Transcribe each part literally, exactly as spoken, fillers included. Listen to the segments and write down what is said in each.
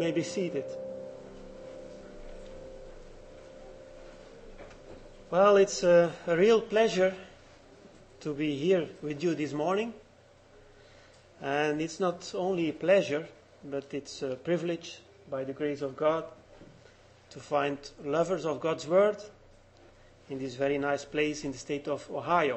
may be seated. Well, it's a, a real pleasure to be here with you this morning. And it's not only a pleasure, but it's a privilege by the grace of God to find lovers of God's Word in this very nice place in the state of Ohio.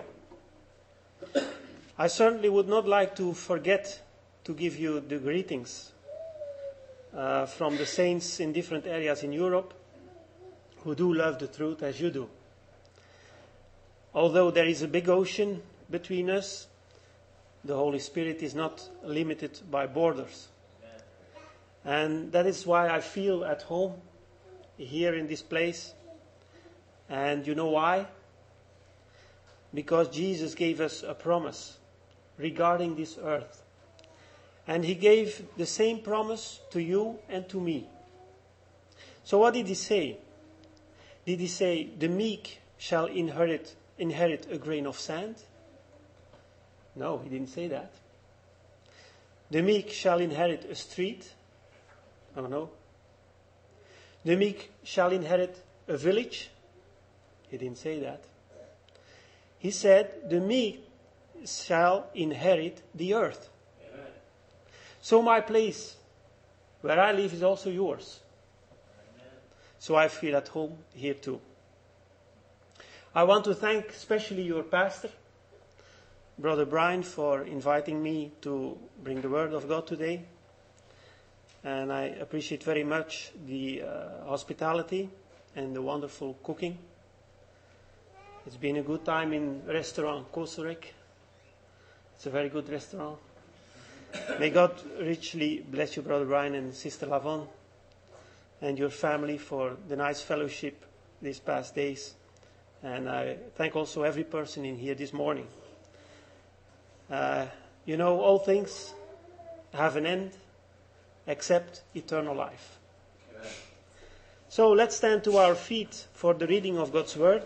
I certainly would not like to forget to give you the greetings uh, from the saints in different areas in Europe who do love the truth as you do. Although there is a big ocean between us, the Holy Spirit is not limited by borders. And that is why I feel at home here in this place. And you know why? Because Jesus gave us a promise regarding this earth. And He gave the same promise to you and to me. So what did He say? Did He say, the meek shall inherit inherit a grain of sand? No, He didn't say that. The meek shall inherit a street? Oh no. The meek shall inherit a village? He didn't say that. He said, the meek shall inherit the earth. Amen. So my place, where I live, is also yours. Amen. So I feel at home here too. I want to thank especially your pastor, Brother Brian, for inviting me to bring the Word of God today. And I appreciate very much the uh, hospitality and the wonderful cooking. It's been a good time in restaurant Koserek. It's a very good restaurant. May God richly bless you, Brother Brian and Sister Lavon, and your family for the nice fellowship these past days. And I thank also every person in here this morning. Uh, you know, all things have an end except eternal life. Amen. So let's stand to our feet for the reading of God's Word.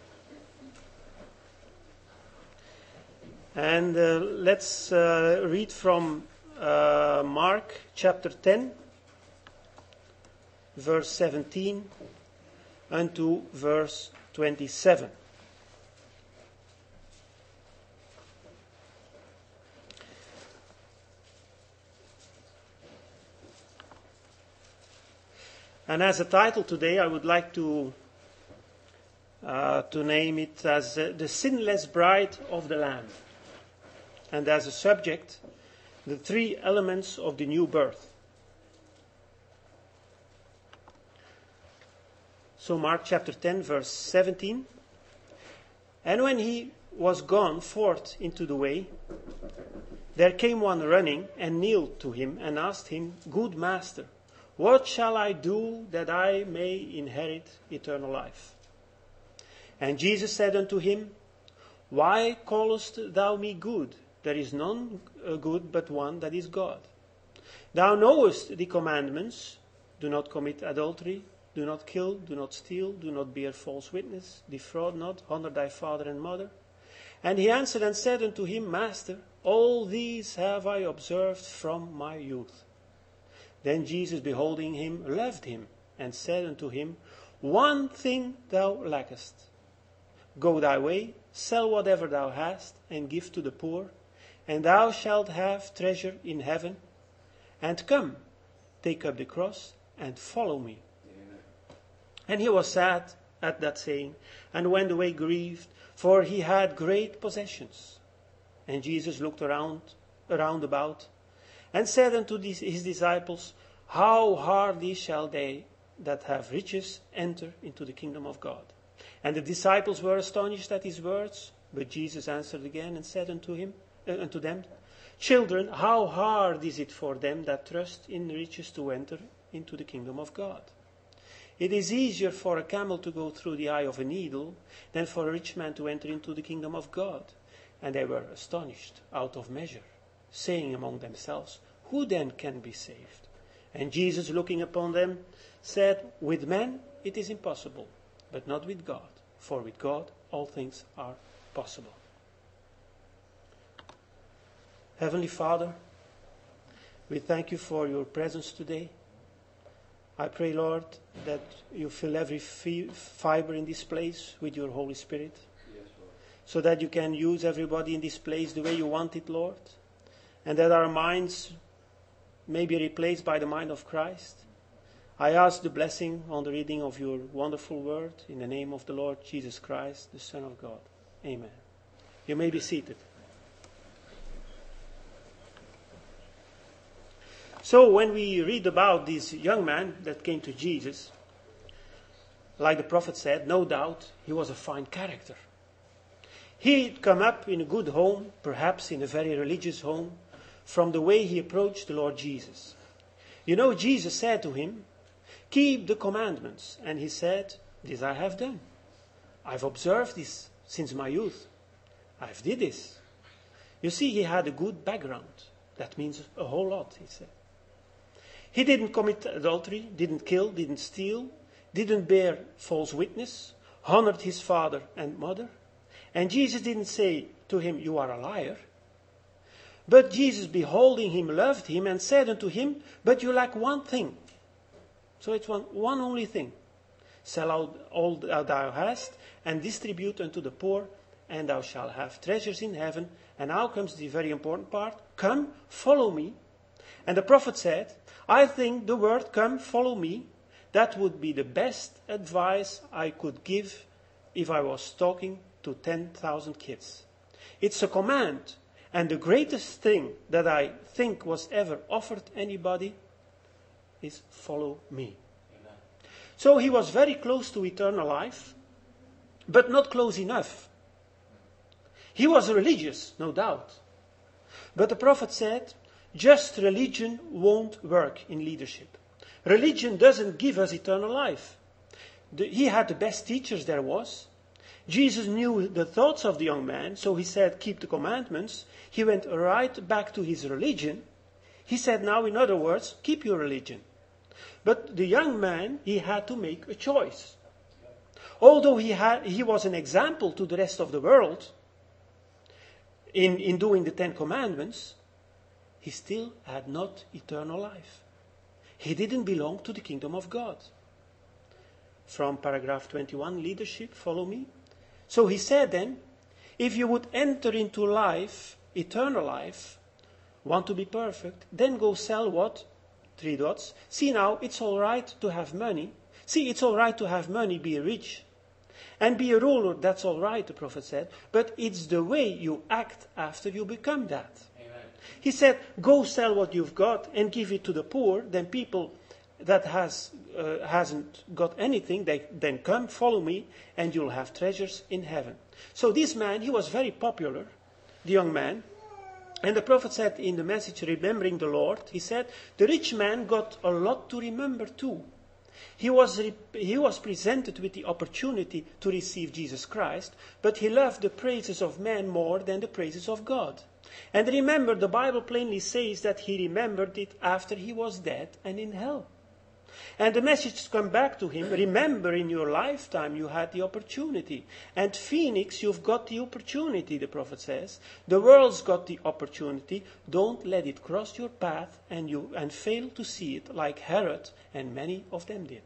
And uh, let's uh, read from uh, Mark chapter ten, verse seventeen, unto verse twenty-seven. And as a title today, I would like to uh, to name it as uh, the Sinless Bride of the Lamb. And as a subject, the three elements of the new birth. So Mark chapter ten, verse seventeen. And when he was gone forth into the way, there came one running and kneeled to him and asked him, Good master, what shall I do that I may inherit eternal life? And Jesus said unto him, Why callest thou me good? There is none good but one, that is God. Thou knowest the commandments: do not commit adultery, do not kill, do not steal, do not bear false witness, defraud not, honor thy father and mother. And he answered and said unto him, Master, all these have I observed from my youth. Then Jesus, beholding him, loved him, and said unto him, One thing thou lackest. Go thy way, sell whatever thou hast, and give to the poor, and thou shalt have treasure in heaven. And come, take up the cross, and follow me. Amen. And he was sad at that saying, and went away grieved, for he had great possessions. And Jesus looked around, around about, and said unto his disciples, How hardly shall they that have riches enter into the kingdom of God? And the disciples were astonished at his words. But Jesus answered again and said unto him, uh, unto them, Children, how hard is it for them that trust in riches to enter into the kingdom of God? It is easier for a camel to go through the eye of a needle than for a rich man to enter into the kingdom of God. And they were astonished out of measure, saying among themselves, Who then can be saved? And Jesus, looking upon them, said, With men it is impossible, but not with God, for with God all things are possible. Heavenly Father, we thank you for your presence today. I pray, Lord, that you fill every fi- fiber in this place with your Holy Spirit. Yes, Lord. So that you can use everybody in this place the way you want it, Lord. And that our minds may be replaced by the mind of Christ. I ask the blessing on the reading of your wonderful word in the name of the Lord Jesus Christ, the Son of God. Amen. You may be seated. So when we read about this young man that came to Jesus, like the prophet said, no doubt he was a fine character. He'd come up in a good home, perhaps in a very religious home, from the way he approached the Lord Jesus. You know, Jesus said to him, keep the commandments. And he said, this I have done. I've observed this since my youth. I've did this. You see, he had a good background. That means a whole lot, he said. He didn't commit adultery, didn't kill, didn't steal, didn't bear false witness, honored his father and mother. And Jesus didn't say to him, you are a liar. But Jesus, beholding him, loved him and said unto him, but you lack one thing. So it's one, one only thing. Sell out all that thou hast and distribute unto the poor, and thou shalt have treasures in heaven. And now comes the very important part. Come, follow me. And the prophet said, I think the word come, follow me, that would be the best advice I could give if I was talking to ten thousand kids. It's a command, and the greatest thing that I think was ever offered anybody is follow me. Amen. So he was very close to eternal life, but not close enough. He was religious, no doubt. But the prophet said, just religion won't work in leadership. Religion doesn't give us eternal life. The, he had the best teachers there was. Jesus knew the thoughts of the young man, so he said, keep the commandments. He went right back to his religion. He said, now, in other words, keep your religion. But the young man, he had to make a choice. Although he had, he was an example to the rest of the world in, in doing the Ten Commandments, he still had not eternal life. He didn't belong to the kingdom of God. From paragraph twenty-one, leadership, follow me. So he said then, if you would enter into life, eternal life, want to be perfect, then go sell what? Three dots. See now, it's all right to have money. See, it's all right to have money, be rich. And be a ruler, that's all right, the prophet said. But it's the way you act after you become that. He said, go sell what you've got and give it to the poor. Then people that has, uh, hasn't got anything, they then come, follow me, and you'll have treasures in heaven. So this man, he was very popular, the young man. And the prophet said in the message, remembering the Lord, he said, the rich man got a lot to remember too. He was, re- he was presented with the opportunity to receive Jesus Christ, but he loved the praises of man more than the praises of God. And remember, the Bible plainly says that he remembered it after he was dead and in hell. And the message come back to him, remember in your lifetime you had the opportunity. And Phoenix, you've got the opportunity, the prophet says. The world's got the opportunity. Don't let it cross your path and you and fail to see it like Herod and many of them did.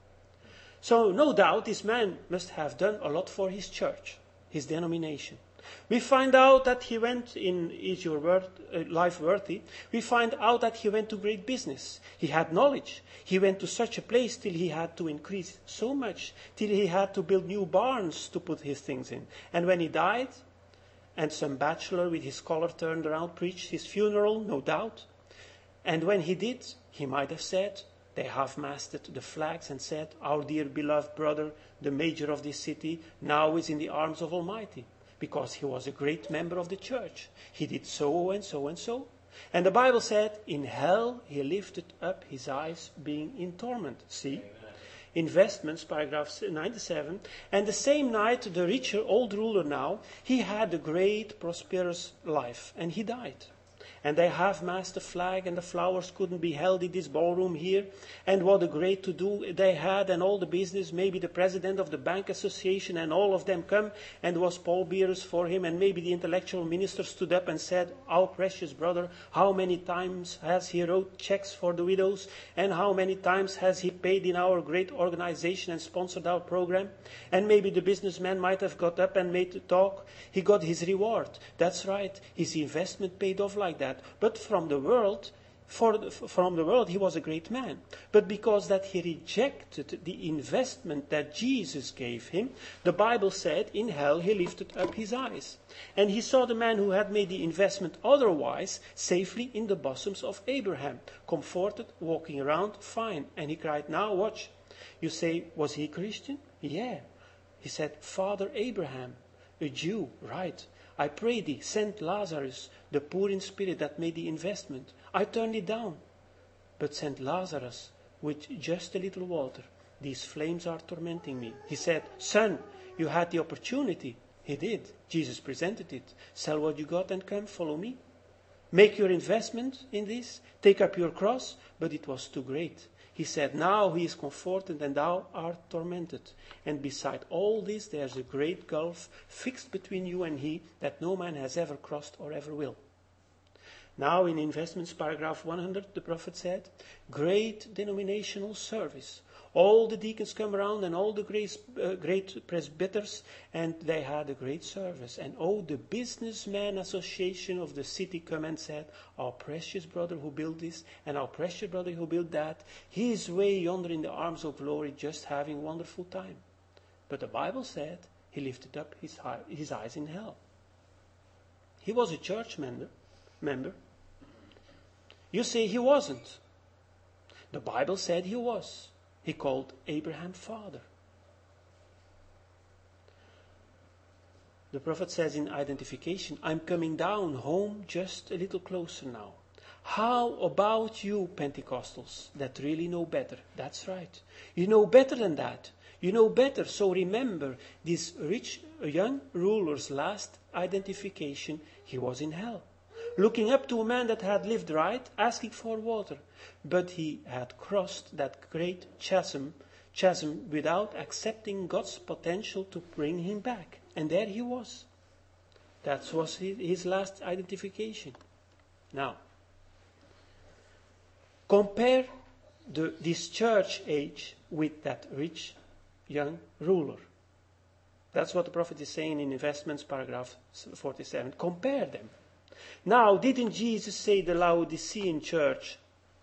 So no doubt this man must have done a lot for his church, his denomination. We find out that he went in Is Your word, uh, Life Worthy? We find out that he went to great business. He had knowledge. He went to such a place till he had to increase so much, till he had to build new barns to put his things in. And when he died, and some bachelor with his collar turned around preached his funeral, no doubt. And when he did, he might have said, they half-masted the flags and said, our dear beloved brother, the major of this city, now is in the arms of Almighty. Because he was a great member of the church. He did so and so and so. And the Bible said, in hell he lifted up his eyes being in torment. See? Amen. Investments, paragraph ninety-seven. And the same night, the richer old ruler now, he had a great prosperous life. And he died. And they half-mast the flag, and the flowers couldn't be held in this ballroom here. And what a great to-do they had, and all the business. Maybe the president of the bank association and all of them come, and was pallbearers for him. And maybe the intellectual minister stood up and said, "Our precious brother, how many times has he wrote checks for the widows? And how many times has he paid in our great organization and sponsored our program?" And maybe the businessman might have got up and made the talk. He got his reward. That's right. His investment paid off like that. But from the world, for the, from the world, he was a great man. But because that he rejected the investment that Jesus gave him, the Bible said in hell he lifted up his eyes. And he saw the man who had made the investment otherwise safely in the bosoms of Abraham, comforted, walking around, fine. And he cried, "Now watch." You say, was he a Christian? Yeah. He said, "Father Abraham, a Jew, right. I pray thee, send Lazarus, the poor in spirit that made the investment. I turned it down. But send Lazarus with just a little water. These flames are tormenting me." He said, "Son, you had the opportunity." He did. Jesus presented it. "Sell what you got and come, follow me. Make your investment in this. Take up your cross." But it was too great. He said, "Now he is comforted and thou art tormented. And beside all this there's a great gulf fixed between you and he that no man has ever crossed or ever will." Now in Investments paragraph one hundred, the prophet said, "Great denominational service. All the deacons come around and all the great, uh, great presbyters, and they had a great service. And oh, the businessman association of the city come and said, 'Our precious brother who built this, and our precious brother who built that, he is way yonder in the arms of glory, just having wonderful time.' But the Bible said he lifted up his, high, his eyes in hell." He was a church member. member. You say he wasn't. The Bible said he was. He called Abraham father. The prophet says in identification, "I'm coming down home just a little closer now." How about you Pentecostals that really know better? That's right. You know better than that. You know better. So remember, this rich young ruler's last identification, he was in hell. Looking up to a man that had lived right, asking for water. But he had crossed that great chasm, chasm without accepting God's potential to bring him back. And there he was. That was his, his last identification. Now, compare the, this church age with that rich young ruler. That's what the prophet is saying in Investments, paragraph forty-seven. Compare them. Now, didn't Jesus say the Laodicean church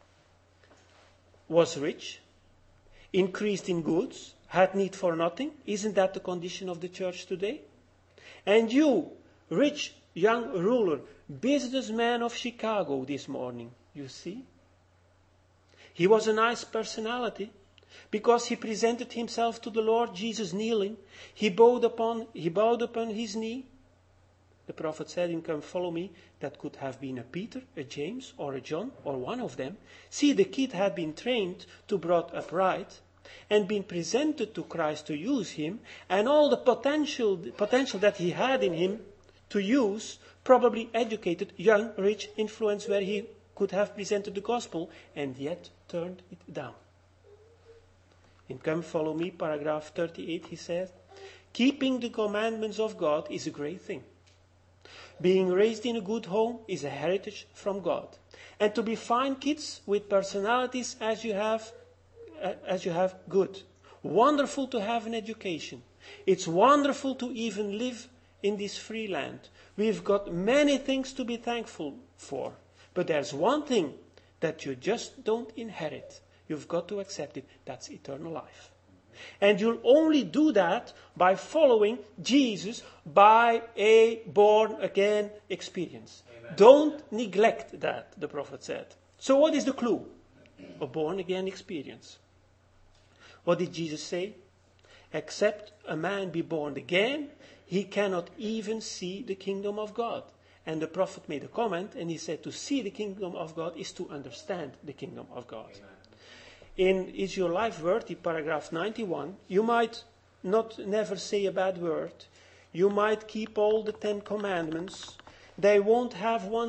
was rich, increased in goods, had need for nothing? Isn't that the condition of the church today? And you, rich young ruler, businessman of Chicago this morning, you see? He was a nice personality because he presented himself to the Lord Jesus kneeling. He bowed upon, he bowed upon his knee. The prophet said him, "Come follow me." That could have been a Peter, a James, or a John, or one of them. See, the kid had been trained to brought upright and been presented to Christ to use him, and all the potential, potential that he had in him to use, probably educated, young, rich influence where he could have presented the gospel, and yet turned it down. In Come Follow Me, paragraph thirty-eight, he said, "Keeping the commandments of God is a great thing. Being raised in a good home is a heritage from God. And to be fine kids with personalities as you have, uh, as you have, good. Wonderful to have an education. It's wonderful to even live in this free land. We've got many things to be thankful for. But there's one thing that you just don't inherit. You've got to accept it. That's eternal life. And you'll only do that by following Jesus by a born-again experience. Amen. Don't neglect that, the prophet said. So what is the clue? A born-again experience. What did Jesus say? Except a man be born again, he cannot even see the kingdom of God. And the prophet made a comment, and he said to see the kingdom of God is to understand the kingdom of God. Amen. In Is Your Life Worthy, paragraph ninety-one, you might not never say a bad word. You might keep all the Ten Commandments. They won't have one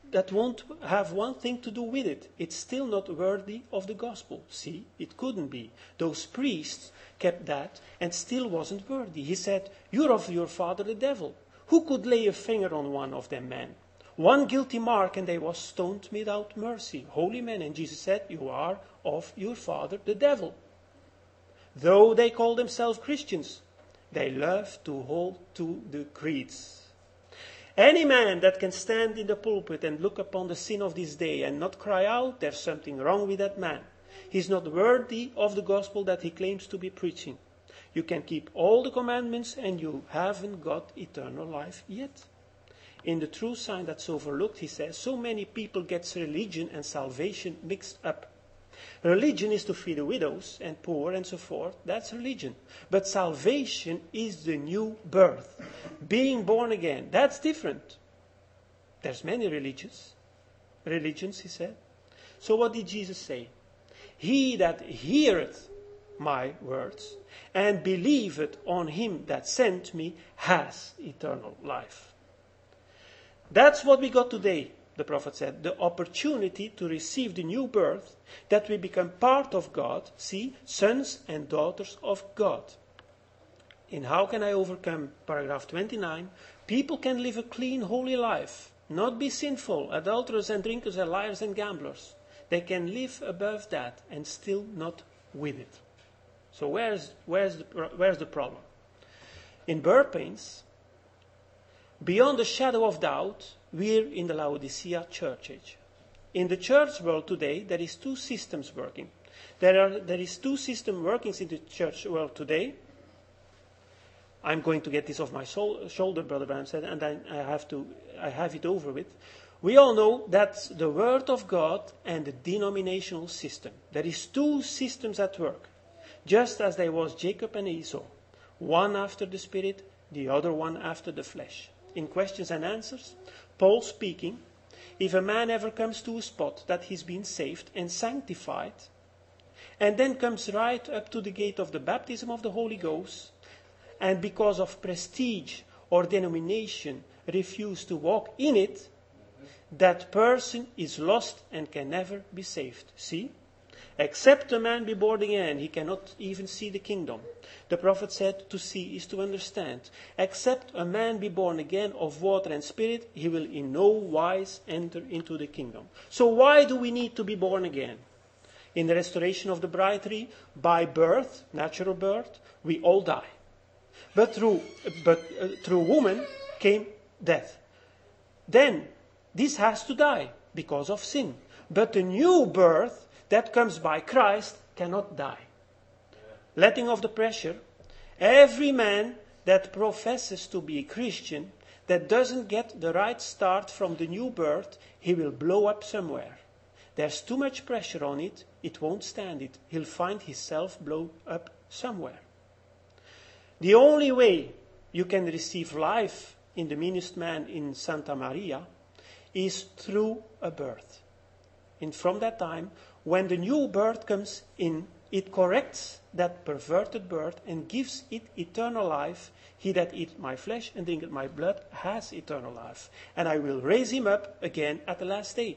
that won't have one thing to do with it. It's still not worthy of the gospel. See, it couldn't be. Those priests kept that and still wasn't worthy. He said, you're of your father the devil. Who could lay a finger on one of them men? One guilty mark and they was stoned without mercy. Holy men. And Jesus said, you are of your father the devil. Though they call themselves Christians, they love to hold to the creeds. Any man that can stand in the pulpit and look upon the sin of this day and not cry out, there's something wrong with that man. He's not worthy of the gospel that he claims to be preaching. You can keep all the commandments and you haven't got eternal life yet. In the true sign that's overlooked, he says, so many people get religion and salvation mixed up. Religion is to feed the widows and poor and so forth. That's religion. But salvation is the new birth. Being born again. That's different. There's many religions. Religions, he said. So what did Jesus say? He that heareth my words and believeth on him that sent me has eternal life. That's what we got today. The prophet said, the opportunity to receive the new birth, that we become part of God, see, sons and daughters of God. In How Can I Overcome, paragraph twenty-nine, people can live a clean, holy life, not be sinful, adulterers and drinkers and liars and gamblers. They can live above that and still not with it. So where's, where's, the, where's the problem? In birth pains, beyond the shadow of doubt, we're in the Laodicea church age. In the church world today, there is two systems working. There are there is two system workings in the church world today. I'm going to get this off my sol- shoulder, Brother Branham said, and then I have to I have it over with. We all know that's the Word of God and the denominational system. There is two systems at work, just as there was Jacob and Esau, one after the Spirit, the other one after the flesh. In questions and answers, Paul speaking, if a man ever comes to a spot that he's been saved and sanctified, and then comes right up to the gate of the baptism of the Holy Ghost, and because of prestige or denomination refuse to walk in it, that person is lost and can never be saved. See? Except a man be born again, he cannot even see the kingdom. The prophet said, to see is to understand. Except a man be born again of water and spirit, he will in no wise enter into the kingdom. So why do we need to be born again? In the restoration of the bride tree, by birth, natural birth, we all die. But through, but, uh, through woman came death. Then, this has to die because of sin. But the new birth that comes by Christ cannot die. Letting off the pressure, every man that professes to be a Christian, that doesn't get the right start from the new birth, he will blow up somewhere. There's too much pressure on it, it won't stand it. He'll find himself blow up somewhere. The only way you can receive life in the meanest man in Santa Maria is through a birth. And from that time, when the new birth comes in, it corrects that perverted birth and gives it eternal life. He that eat my flesh and drinketh my blood has eternal life. And I will raise him up again at the last day.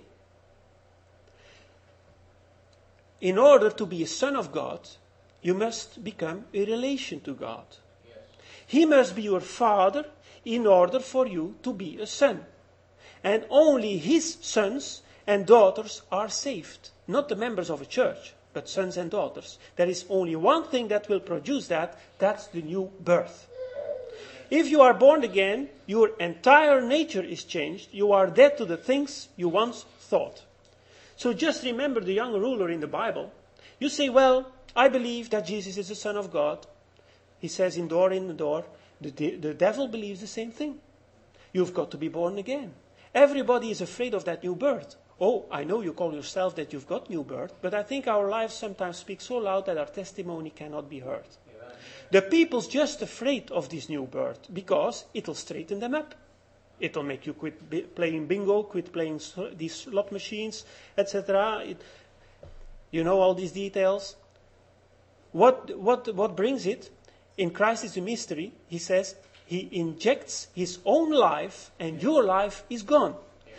In order to be a son of God, you must become a relation to God. Yes. He must be your father in order for you to be a son. And only his sons and daughters are saved. Not the members of a church, but sons and daughters. There is only one thing that will produce that. That's the new birth. If you are born again, your entire nature is changed. You are dead to the things you once thought. So just remember the young ruler in the Bible. You say, well, I believe that Jesus is the Son of God. He says in door in the door. The, de- the devil believes the same thing. You've got to be born again. Everybody is afraid of that new birth. Oh, I know you call yourself that you've got new birth, but I think our lives sometimes speak so loud that our testimony cannot be heard. Amen. The people's just afraid of this new birth because it'll straighten them up. It'll make you quit b- playing bingo, quit playing so- these slot machines, et cetera. You know all these details. What, what, what brings it? In Christ is a mystery. He says he injects his own life and your life is gone.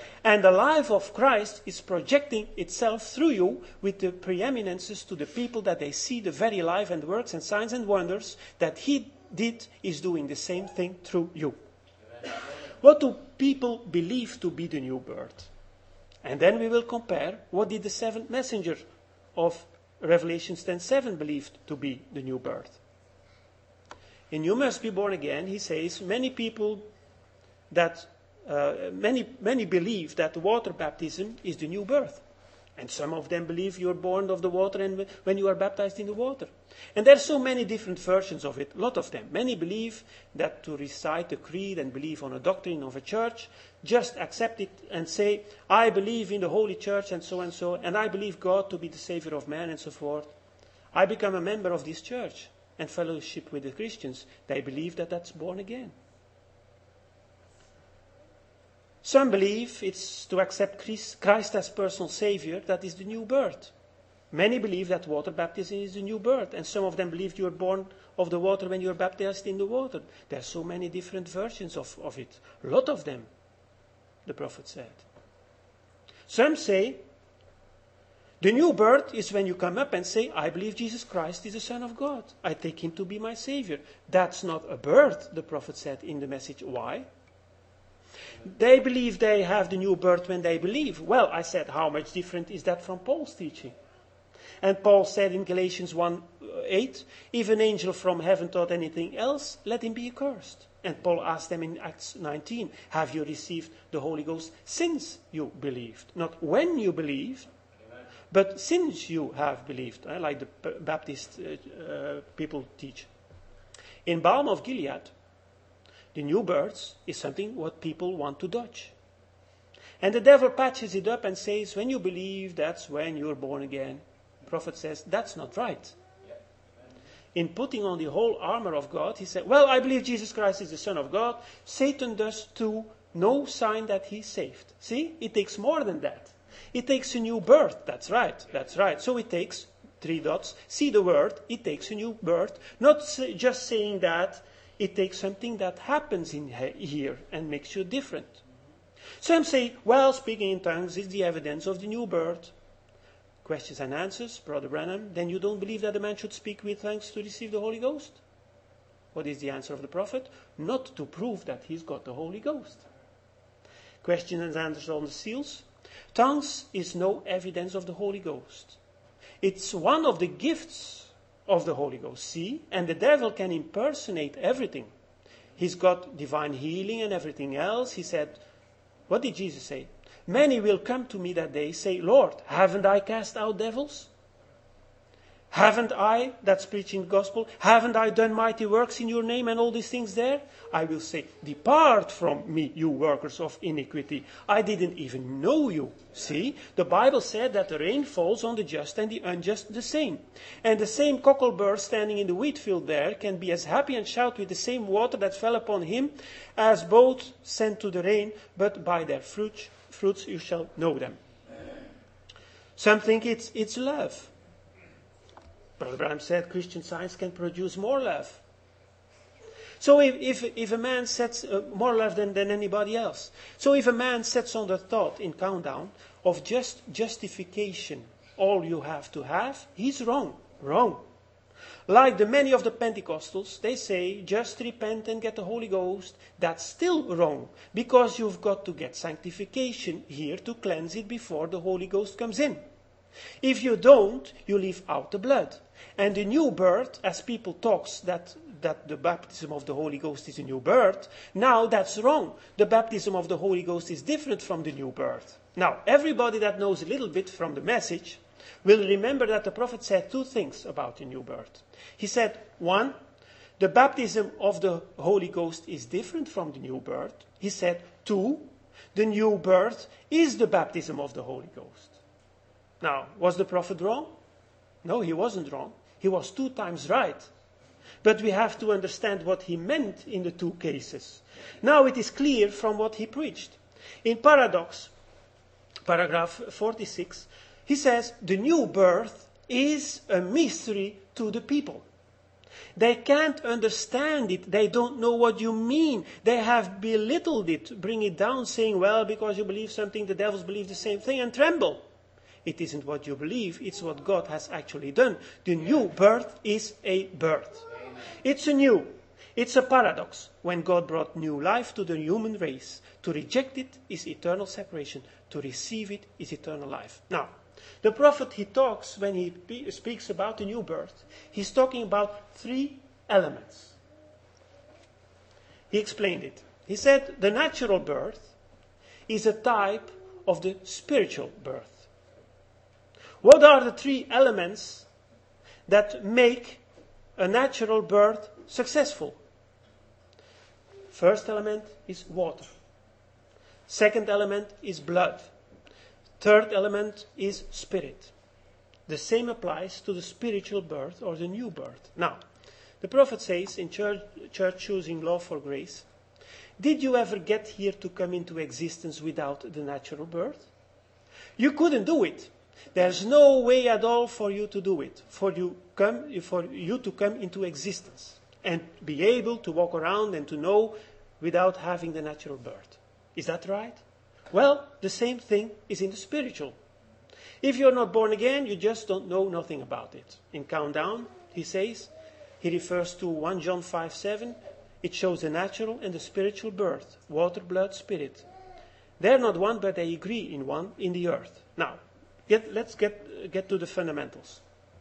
And the life of Christ is projecting itself through you with the preeminences to the people that they see the very life and works and signs and wonders that he did is doing the same thing through you. Amen. What do people believe to be the new birth? And then we will compare what did the seventh messenger of Revelation ten seven believed to be the new birth. In You Must Be Born Again, he says, many people that, uh, many, many believe that water baptism is the new birth. And some of them believe you're born of the water and when you are baptized in the water. And there are so many different versions of it, a lot of them. Many believe that to recite the creed and believe on a doctrine of a church, just accept it and say, I believe in the Holy Church and so and so, and I believe God to be the Savior of man and so forth. I become a member of this church and fellowship with the Christians. They believe that that's born again. Some believe it's to accept Christ as personal Savior, that is the new birth. Many believe that water baptism is the new birth, and some of them believe you are born of the water when you are baptized in the water. There are so many different versions of, of it. A lot of them, the prophet said. Some say, the new birth is when you come up and say, I believe Jesus Christ is the Son of God. I take him to be my Savior. That's not a birth, the prophet said in the message. Why? They believe they have the new birth when they believe. Well, I said, how much different is that from Paul's teaching? And Paul said in Galatians one eight, if an angel from heaven taught anything else, let him be accursed. And Paul asked them in Acts nineteen, have you received the Holy Ghost since you believed? Not when you believed, Amen. But since you have believed, uh, like the Baptist uh, uh, people teach. In Balm of Gilead, the new birth is something what people want to dodge. And the devil patches it up and says, when you believe, that's when you're born again. The prophet says, that's not right. Yeah. In putting on the whole armor of God, he said, well, I believe Jesus Christ is the Son of God. Satan does too. No sign that he's saved. See, it takes more than that. It takes a new birth. That's right. That's right. So it takes three dots. See the word. It takes a new birth. Not just saying that. It takes something that happens in here and makes you different. Some say, well, speaking in tongues is the evidence of the new birth. Questions and answers, Brother Branham. Then you don't believe that a man should speak with tongues to receive the Holy Ghost? What is the answer of the prophet? Not to prove that he's got the Holy Ghost. Questions and answers on the seals. Tongues is no evidence of the Holy Ghost. It's one of the gifts of the Holy Ghost. See? And the devil can impersonate everything. He's got divine healing and everything else. He said, what did Jesus say? Many will come to me that day, say, Lord, haven't I cast out devils? Haven't I, that's preaching the gospel, haven't I done mighty works in your name and all these things there? I will say, depart from me, you workers of iniquity. I didn't even know you. See, the Bible said that the rain falls on the just and the unjust the same. And the same cocklebur standing in the wheat field there can be as happy and shout with the same water that fell upon him as both sent to the rain, but by their fruits, fruits you shall know them. Some think it's, it's love. Brother Branham said Christian Science can produce more love. So if, if, if a man sets uh, more love than, than anybody else. So if a man sets on the thought in countdown of just justification, all you have to have, he's wrong. Wrong. Like the many of the Pentecostals, they say just repent and get the Holy Ghost. That's still wrong. Because you've got to get sanctification here to cleanse it before the Holy Ghost comes in. If you don't, you leave out the blood. And the new birth, as people talks that, that the baptism of the Holy Ghost is a new birth, now that's wrong. The baptism of the Holy Ghost is different from the new birth. Now, everybody that knows a little bit from the message will remember that the prophet said two things about the new birth. He said, one, the baptism of the Holy Ghost is different from the new birth. He said, two, the new birth is the baptism of the Holy Ghost. Now, was the prophet wrong? No, he wasn't wrong. He was two times right. But we have to understand what he meant in the two cases. Now it is clear from what he preached. In Paradox, paragraph forty-six, he says, the new birth is a mystery to the people. They can't understand it. They don't know what you mean. They have belittled it, bring it down, saying, well, because you believe something, the devils believe the same thing, and tremble. It isn't what you believe, it's what God has actually done. The new birth is a birth. It's a new. It's a paradox. When God brought new life to the human race, to reject it is eternal separation. To receive it is eternal life. Now, the prophet, he talks, when he pe- speaks about the new birth, he's talking about three elements. He explained it. He said the natural birth is a type of the spiritual birth. What are the three elements that make a natural birth successful? First element is water. Second element is blood. Third element is spirit. The same applies to the spiritual birth or the new birth. Now, the prophet says in church, church choosing law for grace, did you ever get here to come into existence without the natural birth? You couldn't do it. There's no way at all for you to do it, for you, come, for you to come into existence and be able to walk around and to know without having the natural birth. Is that right? Well, the same thing is in the spiritual. If you're not born again, you just don't know nothing about it. In Countdown, he says, he refers to First John five seven, it shows the natural and the spiritual birth, water, blood, spirit. They're not one, but they agree in one, in the earth. Now, get, let's get, get to the fundamentals.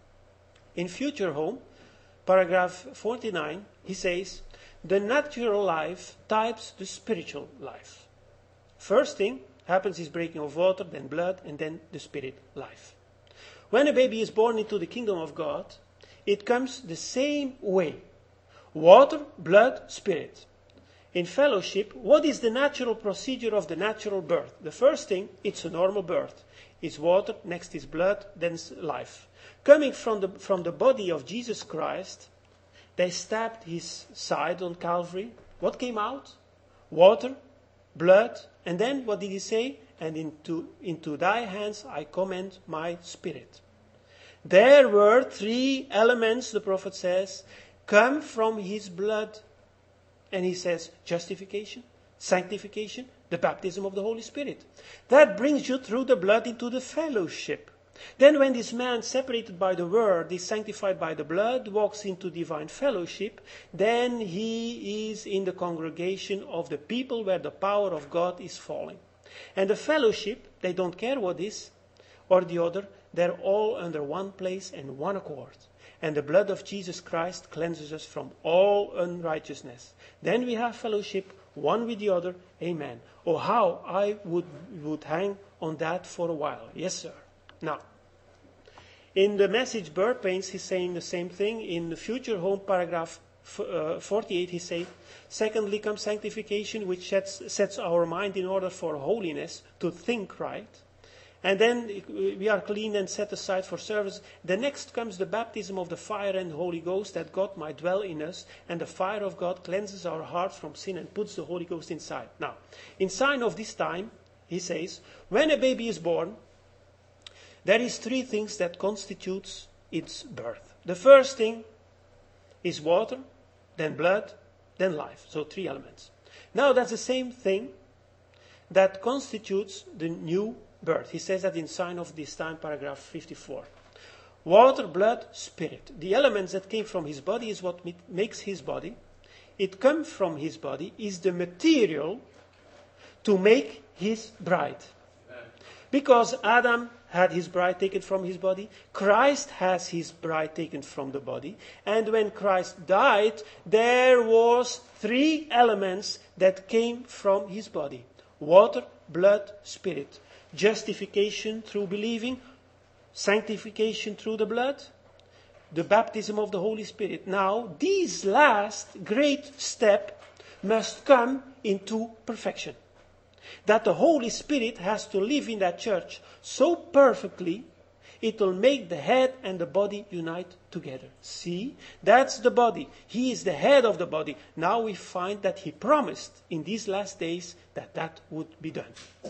In Future Home, paragraph forty-nine, he says, the natural life types the spiritual life. First thing happens is breaking of water, then blood, and then the spirit life. When a baby is born into the kingdom of God, it comes the same way. Water, blood, spirit. In fellowship, what is the natural procedure of the natural birth? The first thing, it's a normal birth. It's water, next is blood, then life. Coming from the, from the body of Jesus Christ, they stabbed his side on Calvary. What came out? Water, blood, and then what did he say? And into, into thy hands I commend my spirit. There were three elements, the prophet says, come from his blood. And he says justification, sanctification, the baptism of the Holy Spirit. That brings you through the blood into the fellowship. Then when this man, separated by the word, is sanctified by the blood, walks into divine fellowship, then he is in the congregation of the people where the power of God is falling. And the fellowship, they don't care what is or the other, they're all under one place and one accord. And the blood of Jesus Christ cleanses us from all unrighteousness. Then we have fellowship, one with the other. Amen. Oh, how I would, would hang on that for a while. Yes, sir. Now, in the message Bird Paints, he's saying the same thing. In the Future Home, paragraph uh, forty-eight, he says, secondly comes sanctification, which sets, sets our mind in order for holiness, to think right. And then we are clean and set aside for service. The next comes the baptism of the fire and Holy Ghost, that God might dwell in us. And the fire of God cleanses our hearts from sin and puts the Holy Ghost inside. Now, in sign of this time, he says, when a baby is born, there is three things that constitutes its birth. The first thing is water, then blood, then life. So three elements. Now that's the same thing that constitutes the new birth. He says that in sign of this time, paragraph fifty-four. Water, blood, spirit. The elements that came from his body is what makes his body. It comes from his body, is the material to make his bride. Because Adam had his bride taken from his body, Christ has his bride taken from the body, and when Christ died, there was three elements that came from his body. Water, blood, spirit. Justification through believing, sanctification through the blood, the baptism of the Holy Spirit. Now, this last great step must come into perfection. That the Holy Spirit has to live in that church so perfectly, it will make the head and the body unite together. See, that's the body. He is the head of the body. Now we find that he promised in these last days that that would be done.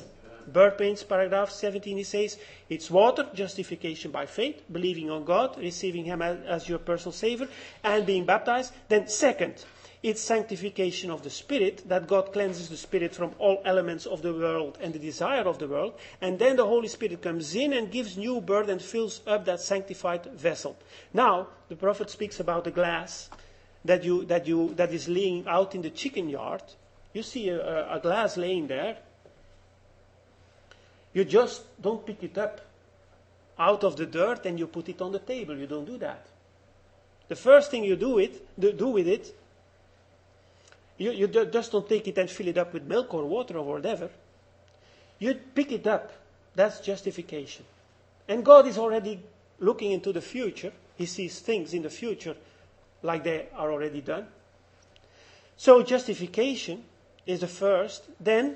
birth pains, paragraph seventeen, he says, it's water, justification by faith, believing on God, receiving him as, as your personal savior, and being baptized. Then second, it's sanctification of the Spirit, that God cleanses the Spirit from all elements of the world and the desire of the world. And then the Holy Spirit comes in and gives new birth and fills up that sanctified vessel. Now, the prophet speaks about the glass that you that you that is laying out in the chicken yard. You see a, a glass laying there. You just don't pick it up out of the dirt and you put it on the table. You don't do that. The first thing you do it do with it, you, you just don't take it and fill it up with milk or water or whatever. You pick it up. That's justification. And God is already looking into the future. He sees things in the future like they are already done. So justification is the first. Then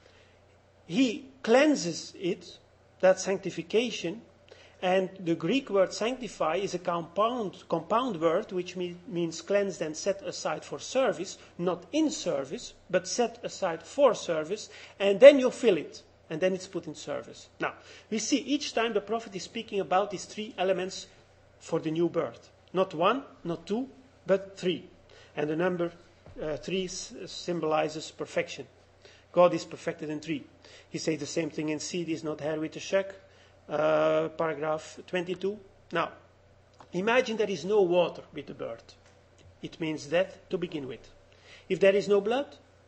he cleanses it, that sanctification. And the Greek word sanctify is a compound, compound word which me, means cleansed and set aside for service, not in service, but set aside for service. And then you fill it. And then it's put in service. Now, we see each time the prophet is speaking about these three elements for the new birth. Not one, not two, but three. And the number uh, three s- symbolizes perfection. God is perfected in three. He says the same thing in seed is not hair with a shack. Uh, paragraph twenty-two. Now, imagine there is no water with the birth. It means death to begin with. If there is no blood,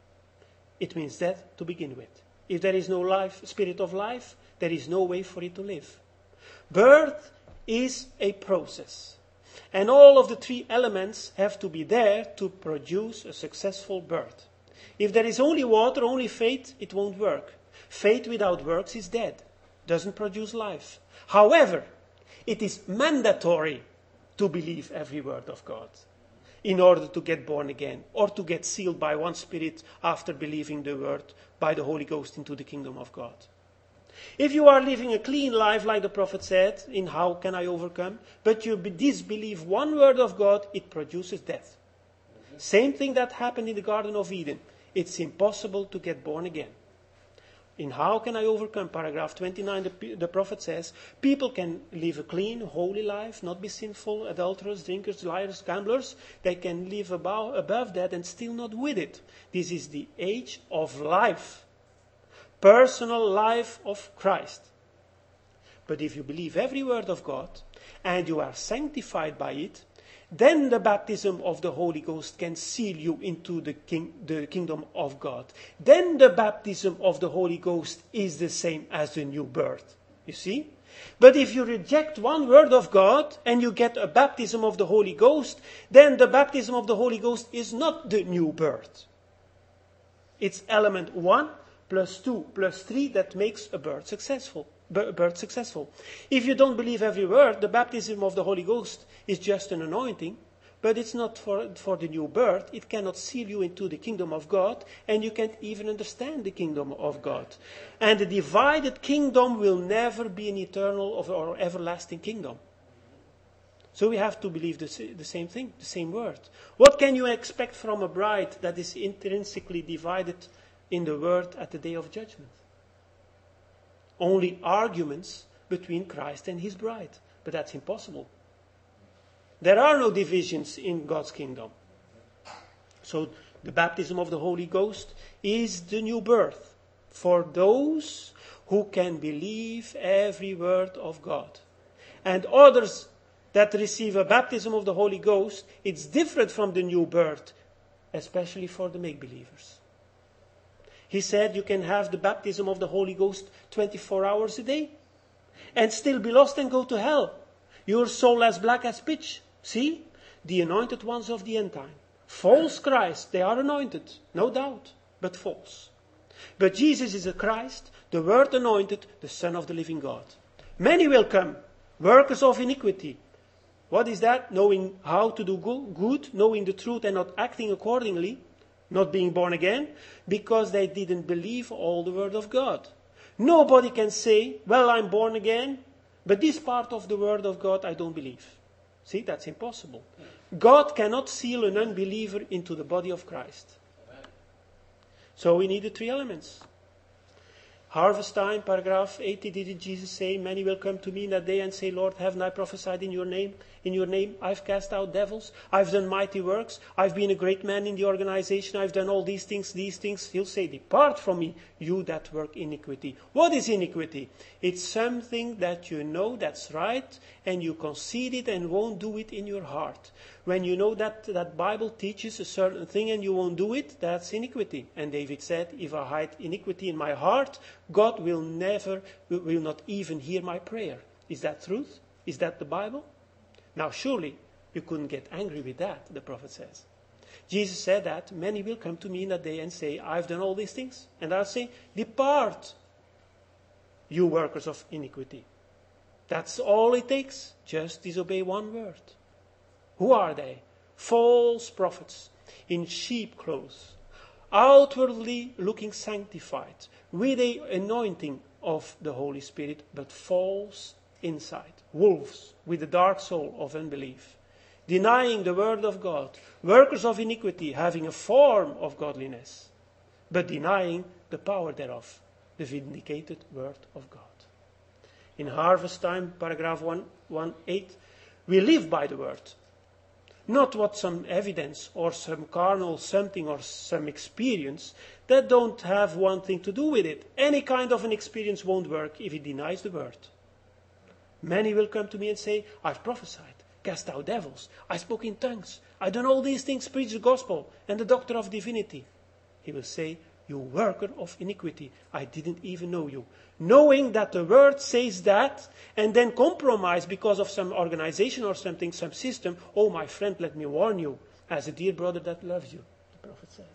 it means death to begin with. If there is no life, spirit of life, there is no way for it to live. Birth is a process. And all of the three elements have to be there to produce a successful birth. If there is only water, only faith, it won't work. Faith without works is dead. Doesn't produce life. However, it is mandatory to believe every word of God in order to get born again or to get sealed by one Spirit after believing the word by the Holy Ghost into the kingdom of God. If you are living a clean life, like the prophet said, in how can I overcome, but you disbelieve one word of God, it produces death. Mm-hmm. Same thing that happened in the Garden of Eden. It's impossible to get born again. In How Can I Overcome, paragraph twenty-nine, the, the prophet says, people can live a clean, holy life, not be sinful, adulterers, drinkers, liars, gamblers. They can live above, above that and still not with it. This is the age of life. Personal life of Christ. But if you believe every word of God, and you are sanctified by it, then the baptism of the Holy Ghost can seal you into the, king, the kingdom of God. Then the baptism of the Holy Ghost is the same as the new birth. You see? But if you reject one word of God and you get a baptism of the Holy Ghost, then the baptism of the Holy Ghost is not the new birth. It's element one plus two plus three that makes a birth successful. Birth successful. If you don't believe every word, the baptism of the Holy Ghost is just an anointing, but it's not for, for the new birth. It cannot seal you into the kingdom of God, and you can't even understand the kingdom of God. And the divided kingdom will never be an eternal or everlasting kingdom. So we have to believe the, the same thing, the same word. What can you expect from a bride that is intrinsically divided in the word at the day of judgment? Only arguments between Christ and his bride. But that's impossible. There are no divisions in God's kingdom. So the baptism of the Holy Ghost is the new birth for those who can believe every word of God. And others that receive a baptism of the Holy Ghost, it's different from the new birth, especially for the make-believers. He said you can have the baptism of the Holy Ghost twenty-four hours a day and still be lost and go to hell. Your soul as black as pitch. See? The anointed ones of the end time. False Christ. They are anointed. No doubt. But false. But Jesus is a Christ, the Word anointed, the Son of the living God. Many will come. Workers of iniquity. What is that? Knowing how to do good, knowing the truth and not acting accordingly. Not being born again, because they didn't believe all the word of God. Nobody can say, well, I'm born again, but this part of the word of God I don't believe. See, that's impossible. God cannot seal an unbeliever into the body of Christ. So we need the three elements. Harvest time, paragraph eighty, didn't Jesus say, many will come to me in that day and say, Lord, haven't I prophesied in your name? In your name, I've cast out devils. I've done mighty works. I've been a great man in the organization. I've done all these things, these things. He'll say, depart from me, you that work iniquity. What is iniquity? It's something that you know that's right and you concede it and won't do it in your heart. When you know that that Bible teaches a certain thing and you won't do it, that's iniquity. And David said, if I hide iniquity in my heart, God will never, will not even hear my prayer. Is that truth? Is that the Bible? Now surely you couldn't get angry with that, the prophet says. Jesus said that many will come to me in that day and say, I've done all these things. And I'll say, depart, you workers of iniquity. That's all it takes. Just disobey one word. Who are they? False prophets in sheep clothes, outwardly looking sanctified, with the anointing of the Holy Spirit, but false inside. Wolves with the dark soul of unbelief, denying the word of God, workers of iniquity, having a form of godliness, but denying the power thereof, the vindicated word of God. In harvest time, paragraph one eighteen, we live by the word. Not what some evidence or some carnal something or some experience that don't have one thing to do with it. Any kind of an experience won't work if it denies the word. Many will come to me and say, I've prophesied, cast out devils, I spoke in tongues, I've done all these things, preach the gospel, and the doctor of divinity. He will say, you worker of iniquity, I didn't even know you. Knowing that the word says that, and then compromise because of some organization or something, some system. Oh, my friend, let me warn you, as a dear brother that loves you, the prophet says.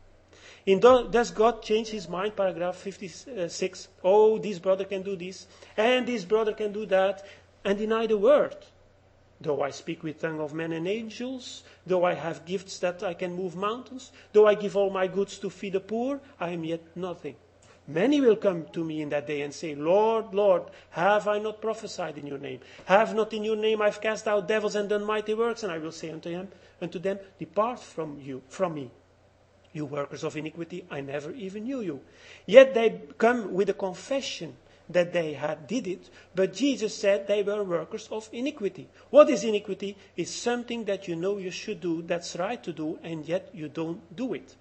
In do, does God change his mind? Paragraph fifty-six. Oh, this brother can do this, and this brother can do that, and deny the word. Though I speak with tongue of men and angels, though I have gifts that I can move mountains, though I give all my goods to feed the poor, I am yet nothing. Many will come to me in that day and say, Lord, Lord, have I not prophesied in your name? Have not in your name I've cast out devils and done mighty works? And I will say unto him, unto them, depart from you, from me, you workers of iniquity, I never even knew you. Yet they come with a confession that they had did it, but Jesus said they were workers of iniquity. What is iniquity? It's something that you know you should do, that's right to do, and yet you don't do it.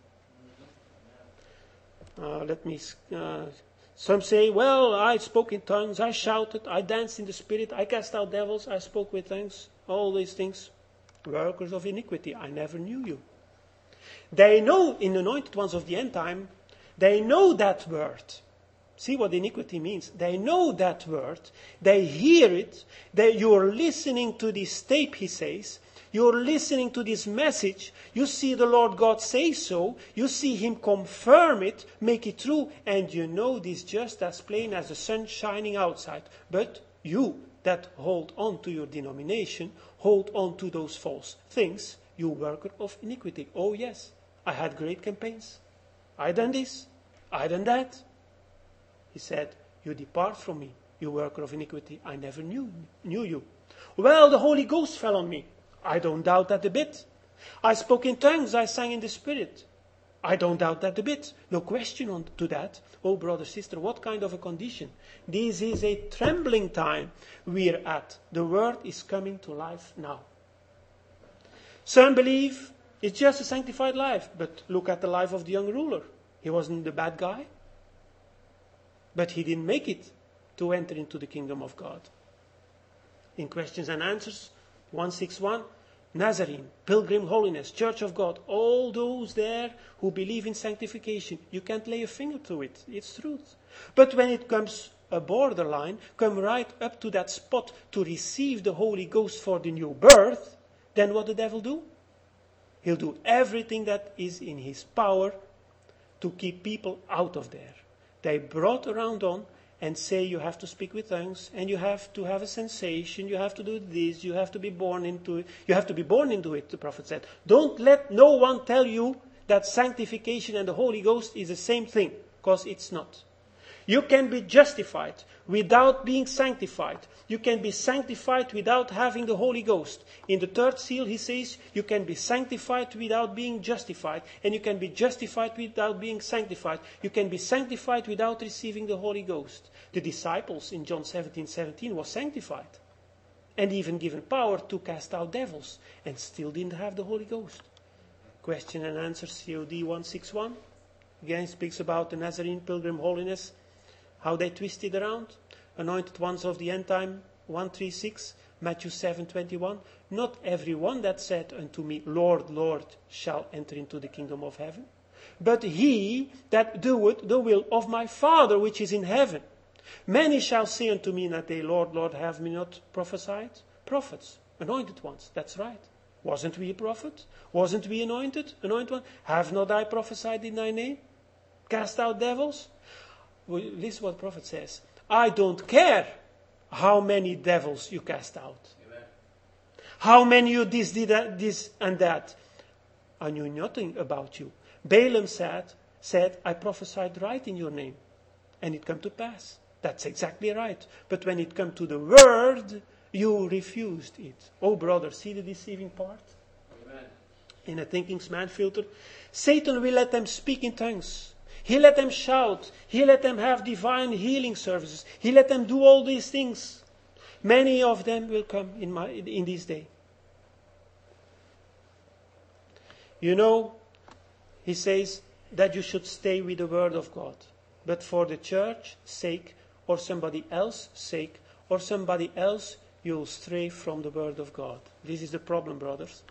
Uh, let me, uh, some say, well, I spoke in tongues, I shouted, I danced in the spirit, I cast out devils, I spoke with tongues, all these things. Workers of iniquity, I never knew you. They know, in anointed ones of the end time, they know that word. See what iniquity means. They know that word. They hear it. They, you're listening to this tape, he says. You're listening to this message. You see the Lord God say so. You see him confirm it, make it true. And you know this just as plain as the sun shining outside. But you that hold on to your denomination, hold on to those false things, you worker of iniquity. Oh yes, I had great campaigns. I done this. I done that. He said, you depart from me, you worker of iniquity. I never knew, knew you. Well, the Holy Ghost fell on me. I don't doubt that a bit. I spoke in tongues. I sang in the Spirit. I don't doubt that a bit. No question on to that. Oh, brother, sister, what kind of a condition? This is a trembling time we're at. The word is coming to life now. Some believe it's just a sanctified life. But look at the life of the young ruler. He wasn't the bad guy. But he didn't make it to enter into the kingdom of God. In questions and answers, one sixty-one, Nazarene, Pilgrim Holiness, Church of God, all those there who believe in sanctification, you can't lay a finger to it. It's truth. But when it comes a borderline, come right up to that spot to receive the Holy Ghost for the new birth, then what the devil do? He'll do everything that is in his power to keep people out of there. They brought around on and say you have to speak with tongues and you have to have a sensation, you have to do this, you have to be born into it. You have to be born into it, the prophet said. Don't let no one tell you that sanctification and the Holy Ghost is the same thing, because it's not. You can be justified without being sanctified. You can be sanctified without having the Holy Ghost. In the third seal, he says, you can be sanctified without being justified. And you can be justified without being sanctified. You can be sanctified without receiving the Holy Ghost. The disciples in John seventeen seventeen were sanctified. And even given power to cast out devils. And still didn't have the Holy Ghost. Question and answer, C O D one sixty-one. Again, speaks about the Nazarene pilgrim holiness. How they twisted around. Anointed ones of the end time, one thirty-six, Matthew seven twenty-one. Not every one that said unto me, Lord, Lord, shall enter into the kingdom of heaven, but he that doeth the will of my Father which is in heaven. Many shall say unto me in that day, Lord, Lord, have we not prophesied? Prophets, anointed ones, that's right. Wasn't we a prophet? Wasn't we anointed? Anointed one? Have not I prophesied in thy name? Cast out devils? Well, this is what the prophet says. I don't care how many devils you cast out. Amen. How many you this, did that, this and that. I knew nothing about you. Balaam said, said, I prophesied right in your name. And it came to pass. That's exactly right. But when it came to the word, you refused it. Oh, brother, see the deceiving part? Amen. In a thinking man filter. Satan will let them speak in tongues. He let them shout. He let them have divine healing services. He let them do all these things. Many of them will come in, my, in this day. You know, he says that you should stay with the word of God. But for the church's sake, or somebody else's sake, or somebody else, you'll stray from the word of God. This is the problem, brothers.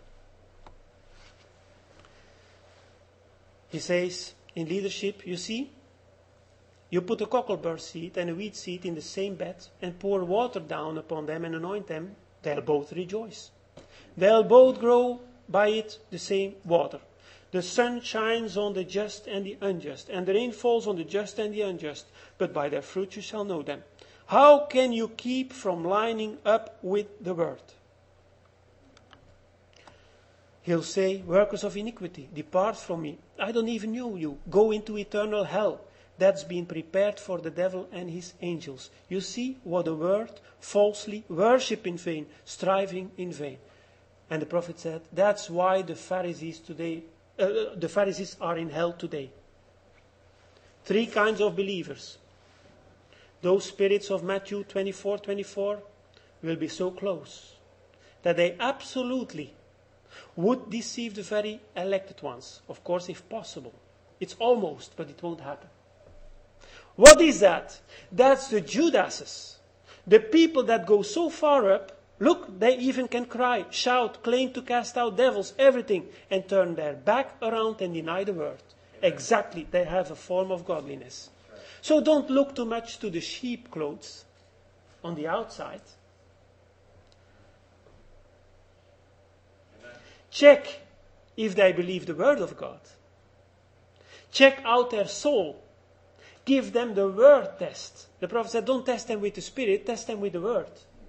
He says, in leadership, you see, you put a cocklebur seed and a wheat seed in the same bed and pour water down upon them and anoint them, they'll both rejoice. They'll both grow by it the same water. The sun shines on the just and the unjust, and the rain falls on the just and the unjust, but by their fruit you shall know them. How can you keep from lining up with the word? He'll say, workers of iniquity, depart from me. I don't even know you. Go into eternal hell. That's been prepared for the devil and his angels. You see what the word, falsely, worship in vain, striving in vain. And the prophet said, that's why the Pharisees today, uh, the Pharisees are in hell today. Three kinds of believers. Those spirits of Matthew twenty-four twenty-four will be so close that they absolutely would deceive the very elected ones. Of course, if possible. It's almost, but it won't happen. What is that? That's the Judases. The people that go so far up, look, they even can cry, shout, claim to cast out devils, everything, and turn their back around and deny the word. Amen. Exactly, they have a form of godliness. Right. So don't look too much to the sheep clothes on the outside. Check if they believe the word of God. Check out their soul. Give them the word test. The prophet said, don't test them with the spirit, test them with the word.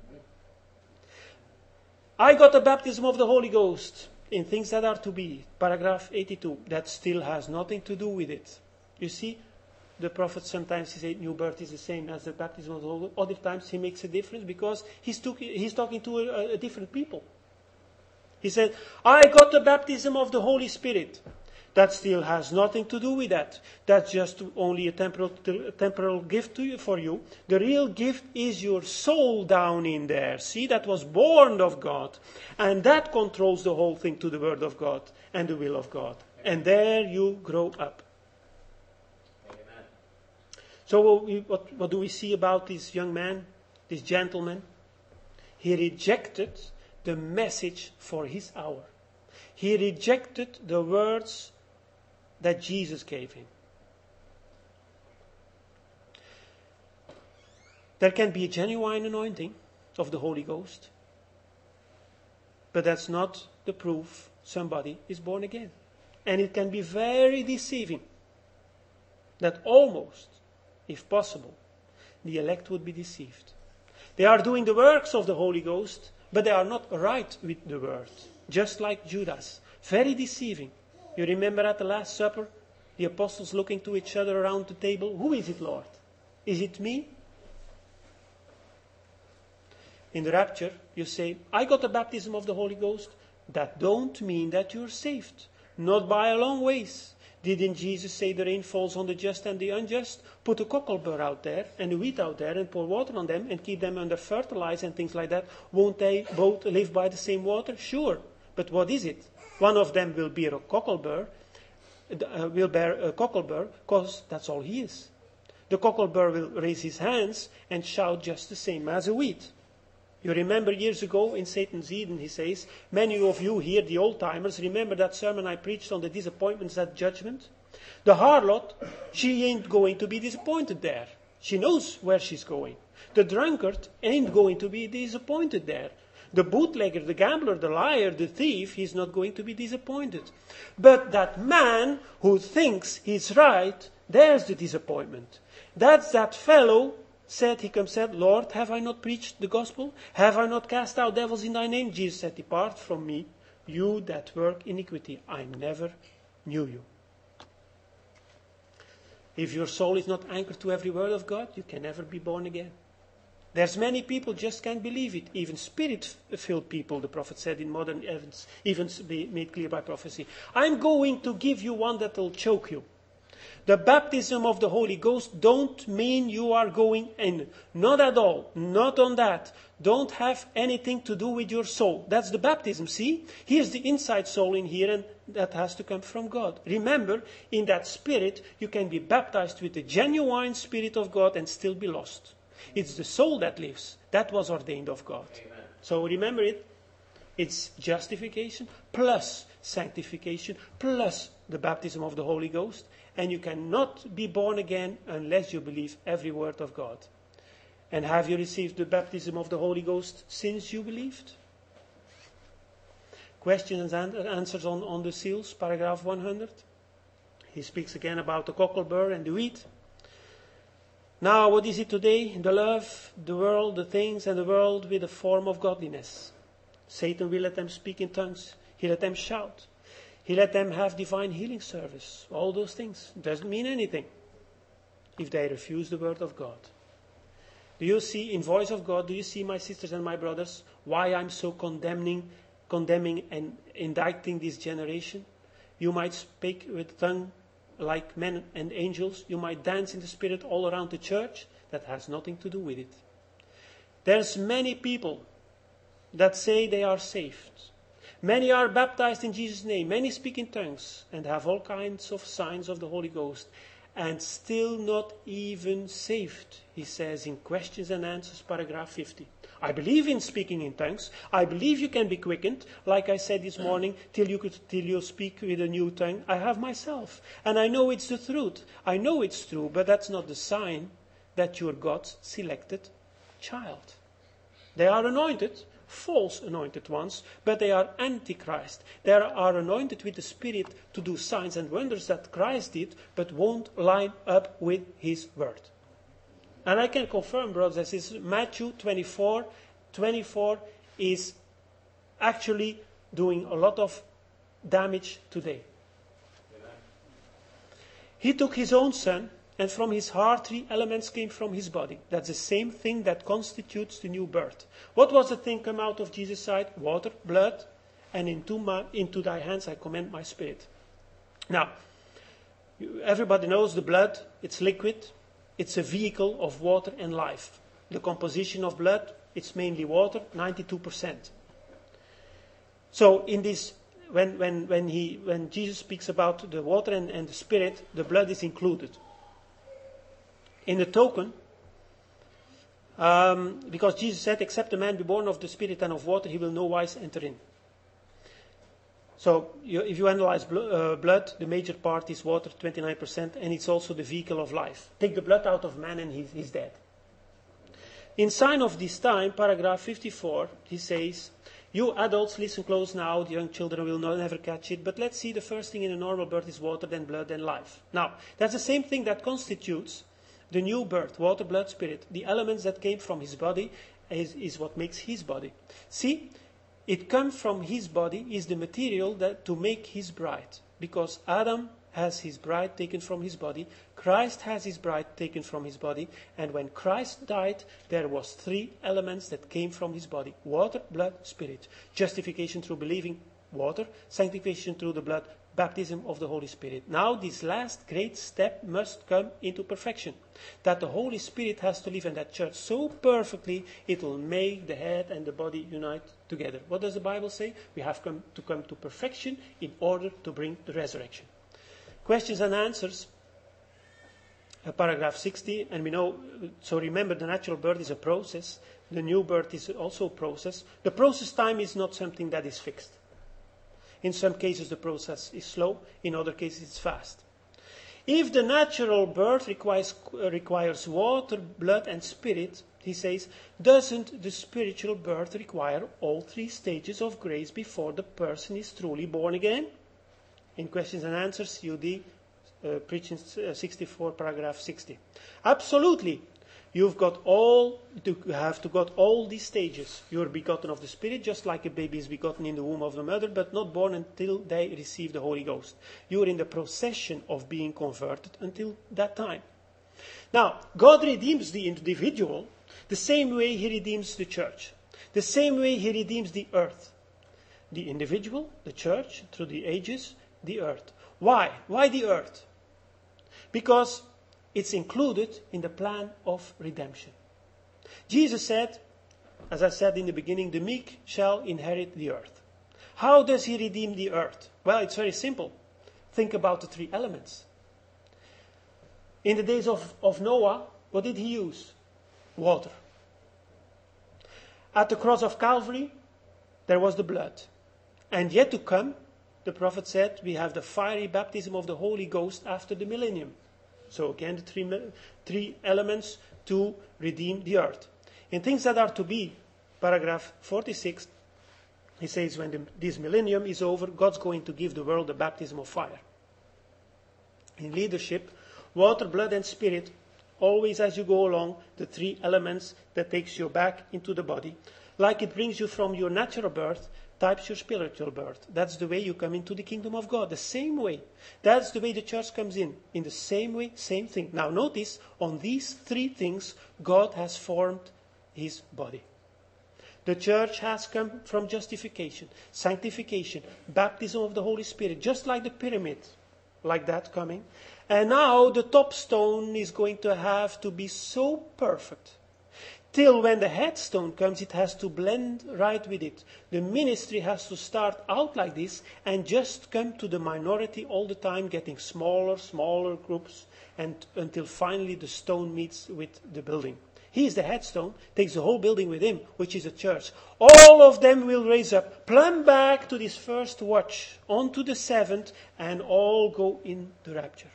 I got the baptism of the Holy Ghost in things that are to be. Paragraph eighty-two. That still has nothing to do with it. You see, the prophet sometimes he says new birth is the same as the baptism of the Holy Ghost. Other times he makes a difference because he's, took, he's talking to a, a different people. He said, I got the baptism of the Holy Spirit. That still has nothing to do with that. That's just only a temporal, a temporal gift to you, for you. The real gift is your soul down in there. See, that was born of God. And that controls the whole thing to the word of God and the will of God. And there you grow up. Amen. So what, we, what, what do we see about this young man, this gentleman? He rejected the message for his hour. He rejected the words that Jesus gave him. There can be a genuine anointing of the Holy Ghost, but that's not the proof somebody is born again. And it can be very deceiving that almost, if possible, the elect would be deceived. They are doing the works of the Holy Ghost, but they are not right with the word. Just like Judas. Very deceiving. You remember at the Last Supper, the apostles looking to each other around the table. Who is it, Lord? Is it me? In the rapture, you say, I got the baptism of the Holy Ghost. That don't mean that you're saved. Not by a long ways. Didn't Jesus say the rain falls on the just and the unjust? Put a cocklebur out there and a wheat out there and pour water on them and keep them under fertilizer and things like that. Won't they both live by the same water? Sure. But what is it? One of them will bear a cocklebur, uh, will bear a cocklebur, because that's all he is. The cocklebur will raise his hands and shout just the same as a wheat. You remember years ago in Satan's Eden, he says, many of you here, the old-timers, remember that sermon I preached on the disappointments at judgment? The harlot, she ain't going to be disappointed there. She knows where she's going. The drunkard ain't going to be disappointed there. The bootlegger, the gambler, the liar, the thief, he's not going to be disappointed. But that man who thinks he's right, there's the disappointment. That's that fellow said, he comes said, Lord, have I not preached the gospel? Have I not cast out devils in thy name? Jesus said, depart from me, you that work iniquity. I never knew you. If your soul is not anchored to every word of God, you can never be born again. There's many people just can't believe it. Even spirit-filled people, the prophet said in modern evidence, even made clear by prophecy. I'm going to give you one that will choke you. The baptism of the Holy Ghost don't mean you are going in. Not at all. Not on that. Don't have anything to do with your soul. That's the baptism, see? Here's the inside soul in here, and that has to come from God. Remember, in that spirit, you can be baptized with the genuine Spirit of God and still be lost. It's the soul that lives. That was ordained of God. Amen. So remember it. It's justification plus sanctification plus the baptism of the Holy Ghost. And you cannot be born again unless you believe every word of God. And have you received the baptism of the Holy Ghost since you believed? Questions and answers on, on the seals, paragraph one hundred. He speaks again about the cocklebur and the wheat. Now, what is it today? The love, the world, the things, and the world with a form of godliness. Satan will let them speak in tongues. He let them shout. He let them have divine healing service. All those things. Doesn't mean anything if they refuse the word of God. Do you see, in voice of God, do you see, my sisters and my brothers, why I'm so condemning, condemning and indicting this generation? You might speak with tongue like men and angels. You might dance in the spirit all around the church. That has nothing to do with it. There's many people that say they are saved. Many are baptized in Jesus' name. Many speak in tongues and have all kinds of signs of the Holy Ghost. And still not even saved, he says in Questions and Answers, paragraph fifty. I believe in speaking in tongues. I believe you can be quickened, like I said this morning, till you could, till you speak with a new tongue. I have myself. And I know it's the truth. I know it's true, but that's not the sign that you're God's selected child. They are anointed, false anointed ones, but they are antichrist. They are anointed with the Spirit to do signs and wonders that Christ did, but won't line up with his word. And I can confirm, brothers and sisters, Matthew twenty-four, twenty-four is actually doing a lot of damage today. Amen. He took his own son, and from his heart three elements came from his body. That's the same thing that constitutes the new birth. What was the thing come out of Jesus' side? Water, blood, and into, my, into thy hands I commend my spirit. Now, everybody knows the blood, it's liquid. It's a vehicle of water and life. The composition of blood, it's mainly water, ninety-two percent. So in this, when, when, when, he, when Jesus speaks about the water and, and the spirit, the blood is included. In the token, um, because Jesus said, except a man be born of the Spirit and of water, he will no wise enter in. So you, if you analyze bl- uh, blood, the major part is water, twenty-nine percent, and it's also the vehicle of life. Take the blood out of man and he's, he's dead. In sign of this time, paragraph fifty-four, he says, you adults, listen close now, the young children will not, never catch it, but let's see, the first thing in a normal birth is water, then blood, then life. Now, that's the same thing that constitutes the new birth, water, blood, spirit. The elements that came from his body is, is what makes his body. See, it comes from his body, is the material that to make his bride. Because Adam has his bride taken from his body. Christ has his bride taken from his body. And when Christ died, there was three elements that came from his body. Water, blood, spirit. Justification through believing, water. Sanctification through the blood, baptism of the Holy Spirit. Now this last great step must come into perfection. That the Holy Spirit has to live in that church so perfectly, it will make the head and the body unite together. What does the Bible say? We have come to come to perfection in order to bring the resurrection. Questions and answers. Uh, paragraph sixty, and we know, so remember, the natural birth is a process. The new birth is also a process. The process time is not something that is fixed. In some cases the process is slow, in other cases it's fast. If the natural birth requires, uh, requires water, blood and spirit, he says, doesn't the spiritual birth require all three stages of grace before the person is truly born again? In questions and answers, U D, uh, preaching uh, sixty-four, paragraph sixty. Absolutely. You've got all, you have to got all these stages. You are begotten of the Spirit, just like a baby is begotten in the womb of the mother, but not born until they receive the Holy Ghost. You are in the procession of being converted until that time. Now, God redeems the individual the same way he redeems the church. The same way he redeems the earth. The individual, the church, through the ages, the earth. Why? Why the earth? Because it's included in the plan of redemption. Jesus said, as I said in the beginning, the meek shall inherit the earth. How does he redeem the earth? Well, it's very simple. Think about the three elements. In the days of, of Noah, what did he use? Water. At the cross of Calvary, there was the blood. And yet to come, the prophet said, we have the fiery baptism of the Holy Ghost after the millennium. So again, the three, three elements to redeem the earth. In things that are to be, paragraph forty-six, he says, when the, this millennium is over, God's going to give the world the baptism of fire. In leadership, water, blood and spirit, always as you go along, the three elements that takes you back into the body. Like it brings you from your natural birth, types your spiritual birth. That's the way you come into the kingdom of God. The same way. That's the way the church comes in. In the same way, same thing. Now notice, on these three things, God has formed his body. The church has come from justification, sanctification, baptism of the Holy Spirit, just like the pyramid, like that coming. And now the top stone is going to have to be so perfect. Till when the headstone comes, it has to blend right with it. The ministry has to start out like this and just come to the minority all the time, getting smaller, smaller groups, and until finally the stone meets with the building. He is the headstone, takes the whole building with him, which is a church. All of them will raise up, plumb back to this first watch, on to the seventh, and all go in the rapture.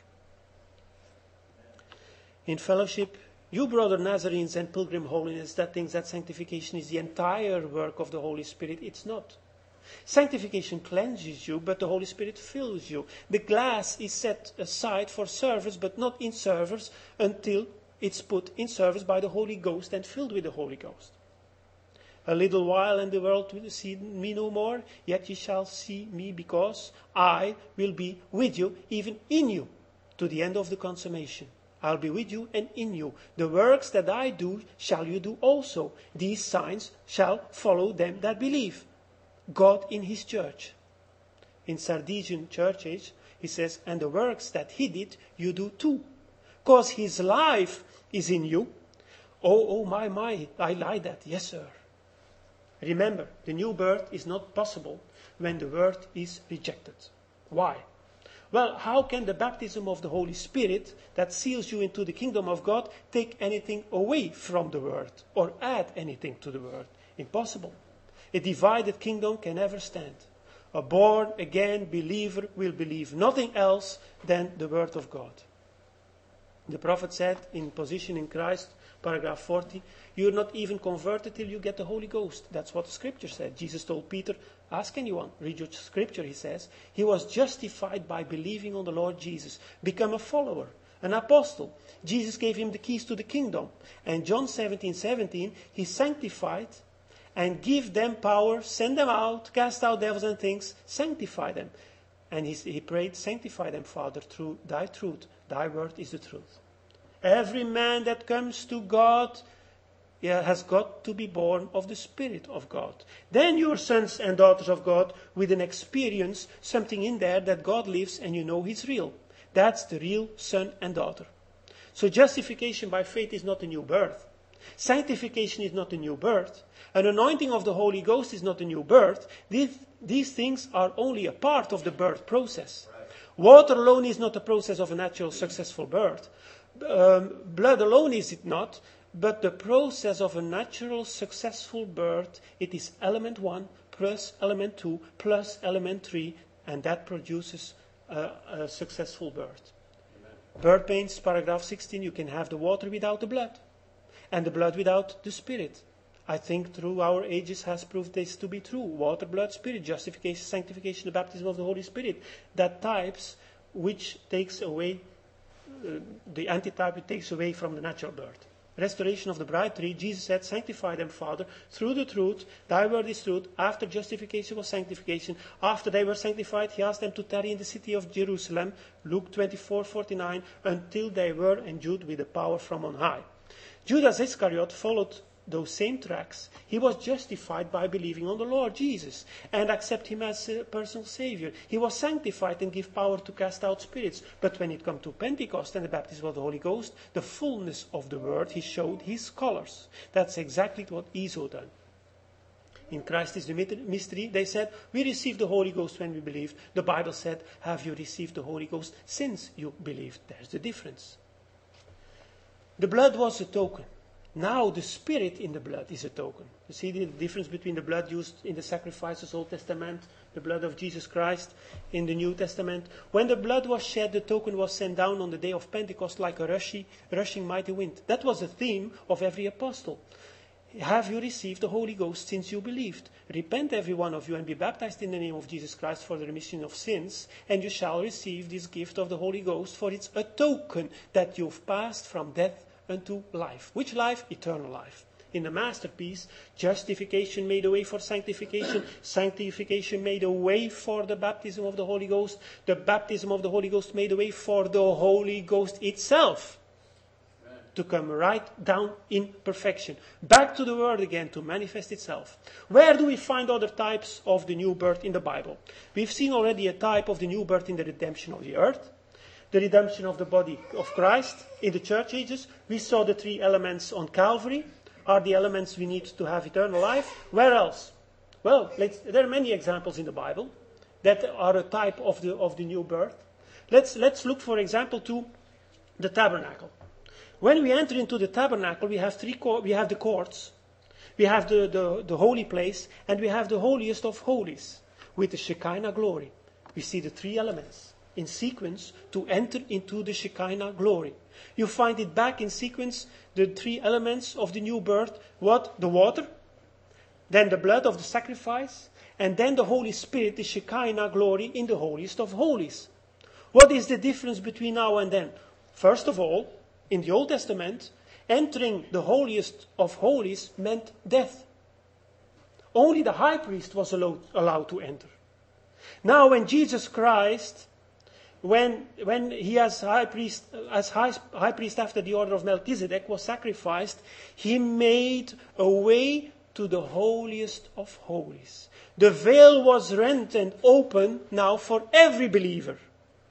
In fellowship, you, brother Nazarenes and pilgrim holiness, that thinks that sanctification is the entire work of the Holy Spirit. It's not. Sanctification cleanses you, but the Holy Spirit fills you. The glass is set aside for service, but not in service until it's put in service by the Holy Ghost and filled with the Holy Ghost. A little while and the world will see me no more, yet ye shall see me, because I will be with you, even in you, to the end of the consummation. I'll be with you and in you. The works that I do shall you do also. These signs shall follow them that believe. God in his church. In Sardisian church age, he says, and the works that he did, you do too. Because his life is in you. Oh, oh, my, my, I like that. Yes, sir. Remember, the new birth is not possible when the word is rejected. Why? Well, how can the baptism of the Holy Spirit that seals you into the kingdom of God take anything away from the word or add anything to the word? Impossible. A divided kingdom can never stand. A born-again believer will believe nothing else than the word of God. The prophet said in Position in Christ, paragraph forty, you're not even converted till you get the Holy Ghost. That's what the scripture said. Jesus told Peter, ask anyone. Read your scripture, he says. He was justified by believing on the Lord Jesus. Become a follower, an apostle. Jesus gave him the keys to the kingdom. And John seventeen seventeen, he sanctified and give them power, send them out, cast out devils and things, sanctify them. And he, he prayed, sanctify them, Father, through thy truth. Thy word is the truth. Every man that comes to God yeah, has got to be born of the Spirit of God. Then you're sons and daughters of God with an experience, something in there that God lives and you know He's real. That's the real son and daughter. So justification by faith is not a new birth. Sanctification is not a new birth. An anointing of the Holy Ghost is not a new birth. These, these things are only a part of the birth process. Water alone is not a process of a natural successful birth. Um, blood alone is it not. But the process of a natural successful birth, it is element one plus element two plus element three, and that produces a, a successful birth. Amen. Birth pains, paragraph sixteen, you can have the water without the blood, and the blood without the spirit. I think through our ages has proved this to be true. Water, blood, spirit, justification, sanctification, the baptism of the Holy Spirit. That types which takes away, uh, the antitype it takes away from the natural birth. Restoration of the bride tree, Jesus said, sanctify them, Father, through the truth. Thy word is truth. After justification was sanctification. After they were sanctified, he asked them to tarry in the city of Jerusalem, Luke twenty-four forty-nine, until they were endued with the power from on high. Judas Iscariot followed those same tracks. He was justified by believing on the Lord Jesus and accept him as a personal Savior. He was sanctified and give power to cast out spirits. But when it come to Pentecost and the baptism of the Holy Ghost, the fullness of the word, he showed his colors. That's exactly what Esau done. In Christ is the mystery. They said, we received the Holy Ghost when we believed. The Bible said, have you received the Holy Ghost since you believed? There's the difference. The blood was a token. Now the Spirit in the blood is a token. You see the difference between the blood used in the sacrifices, Old Testament, the blood of Jesus Christ in the New Testament. When the blood was shed, the token was sent down on the day of Pentecost like a rushing, rushing mighty wind. That was the theme of every apostle. Have you received the Holy Ghost since you believed? Repent every one of you and be baptized in the name of Jesus Christ for the remission of sins, and you shall receive this gift of the Holy Ghost, for it's a token that you've passed from death unto life. Which life? Eternal life. In the masterpiece, justification made a way for sanctification. Sanctification made a way for the baptism of the Holy Ghost. The baptism of the Holy Ghost made a way for the Holy Ghost itself Amen. To come right down in perfection. Back to the Word again to manifest itself. Where do we find other types of the new birth in the Bible? We've seen already a type of the new birth in the redemption of the earth. The redemption of the body of Christ in the church ages. We saw the three elements on Calvary are the elements we need to have eternal life. Where else? Well, let's, there are many examples in the Bible that are a type of the of the new birth. Let's let's look, for example, to the tabernacle. When we enter into the tabernacle, we have three co- we have the courts, we have the, the, the holy place, and we have the holiest of holies with the Shekinah glory. We see the three elements in sequence to enter into the Shekinah glory. You find it back in sequence, the three elements of the new birth. What? The water, then the blood of the sacrifice, and then the Holy Spirit, the Shekinah glory in the holiest of holies. What is the difference between now and then? First of all, in the Old Testament, entering the holiest of holies meant death. Only the high priest was allowed, allowed to enter. Now when Jesus Christ When, when he as high priest, as high, high priest after the order of Melchizedek was sacrificed, he made a way to the holiest of holies. The veil was rent and open now for every believer.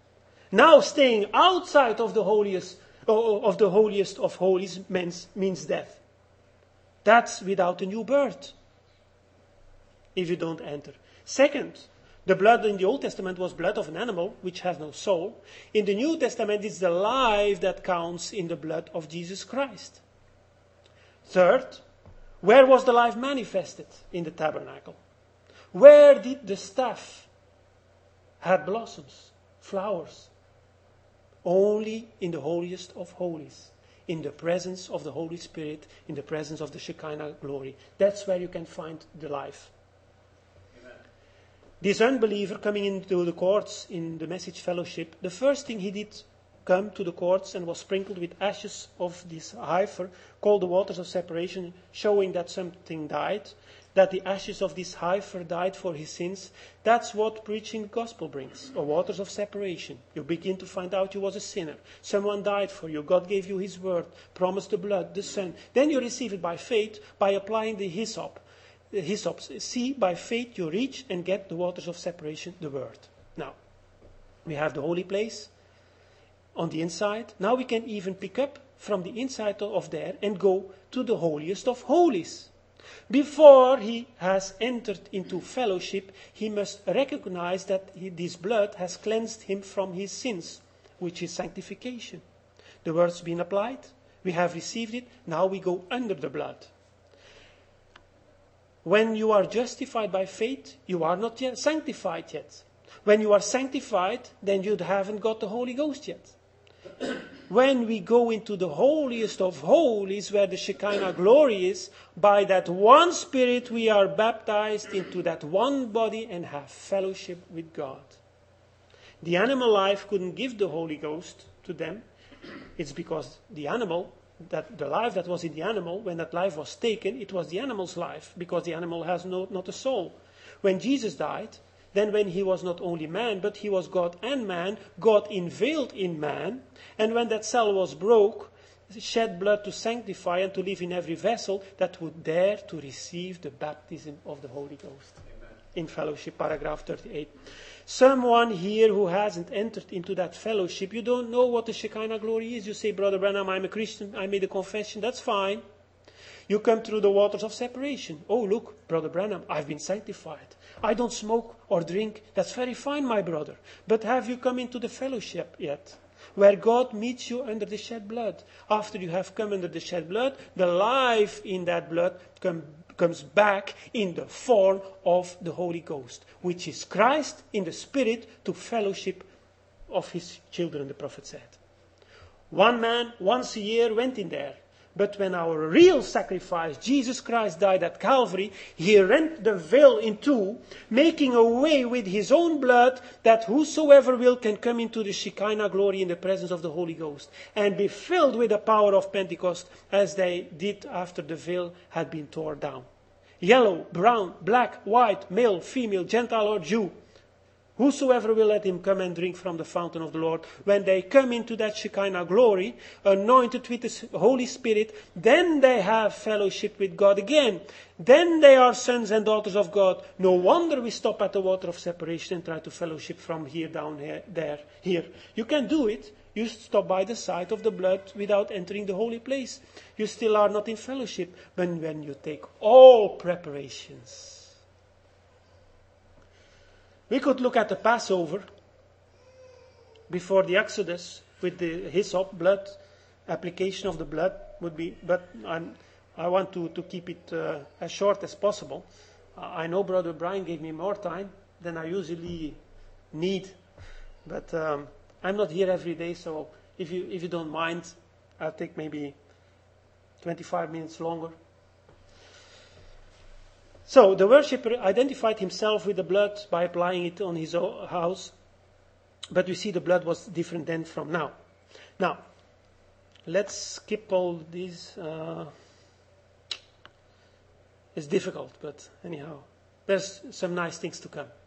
Now staying outside of the holiest of the holiest of holies means, means death. That's without a new birth. If you don't enter. Second, the blood in the Old Testament was blood of an animal, which has no soul. In the New Testament, it's the life that counts in the blood of Jesus Christ. Third, where was the life manifested? In the tabernacle. Where did the staff have blossoms, flowers? Only in the holiest of holies. In the presence of the Holy Spirit, in the presence of the Shekinah glory. That's where you can find the life. This unbeliever coming into the courts in the message fellowship, the first thing he did come to the courts and was sprinkled with ashes of this heifer, called the waters of separation, showing that something died, that the ashes of this heifer died for his sins. That's what preaching the gospel brings, or waters of separation. You begin to find out you was a sinner. Someone died for you. God gave you his word, promised the blood, the son. Then you receive it by faith, by applying the hyssop. The hyssops. See, by faith you reach and get the waters of separation, the word. Now, we have the holy place on the inside. Now we can even pick up from the inside of there and go to the holiest of holies. Before he has entered into fellowship, he must recognize that he, this blood has cleansed him from his sins, which is sanctification. The word's been applied. We have received it. Now we go under the blood. When you are justified by faith, you are not yet sanctified yet. When you are sanctified, then you haven't got the Holy Ghost yet. When we go into the holiest of holies, where the Shekinah glory is, by that one Spirit we are baptized into that one body and have fellowship with God. The animal life couldn't give the Holy Ghost to them. It's because the animal, that the life that was in the animal, when that life was taken, it was the animal's life, because the animal has no, not a soul. When Jesus died, then when he was not only man, but he was God and man, God unveiled in man, and when that cell was broke, shed blood to sanctify and to live in every vessel that would dare to receive the baptism of the Holy Ghost. Amen. In fellowship, paragraph thirty-eight. Someone here who hasn't entered into that fellowship, you don't know what the Shekinah glory is. You say, Brother Branham, I'm a Christian, I made a confession, that's fine. You come through the waters of separation. Oh, look, Brother Branham, I've been sanctified. I don't smoke or drink. That's very fine, my brother. But have you come into the fellowship yet? Where God meets you under the shed blood. After you have come under the shed blood, the life in that blood come, comes back in the form of the Holy Ghost, which is Christ in the Spirit to fellowship of his children, the prophet said. One man once a year went in there. But when our real sacrifice, Jesus Christ, died at Calvary, he rent the veil in two, making a way with his own blood that whosoever will can come into the Shekinah glory in the presence of the Holy Ghost and be filled with the power of Pentecost as they did after the veil had been torn down. Yellow, brown, black, white, male, female, Gentile or Jew. Whosoever will let him come and drink from the fountain of the Lord. When they come into that Shekinah glory, anointed with the Holy Spirit, then they have fellowship with God again. Then they are sons and daughters of God. No wonder we stop at the water of separation and try to fellowship from here down here, there, here. You can do it. You stop by the side of the blood without entering the holy place. You still are not in fellowship. But when you take all preparations, we could look at the Passover before the Exodus with the hyssop blood, application of the blood would be, but I'm, I want to, to keep it uh, as short as possible. Uh, I know Brother Brian gave me more time than I usually need, but um, I'm not here every day, so if you, if you don't mind, I'll take maybe twenty-five minutes longer. So, the worshipper identified himself with the blood by applying it on his own house. But we see the blood was different then from now. Now, let's skip all these. Uh, it's difficult, but anyhow, there's some nice things to come.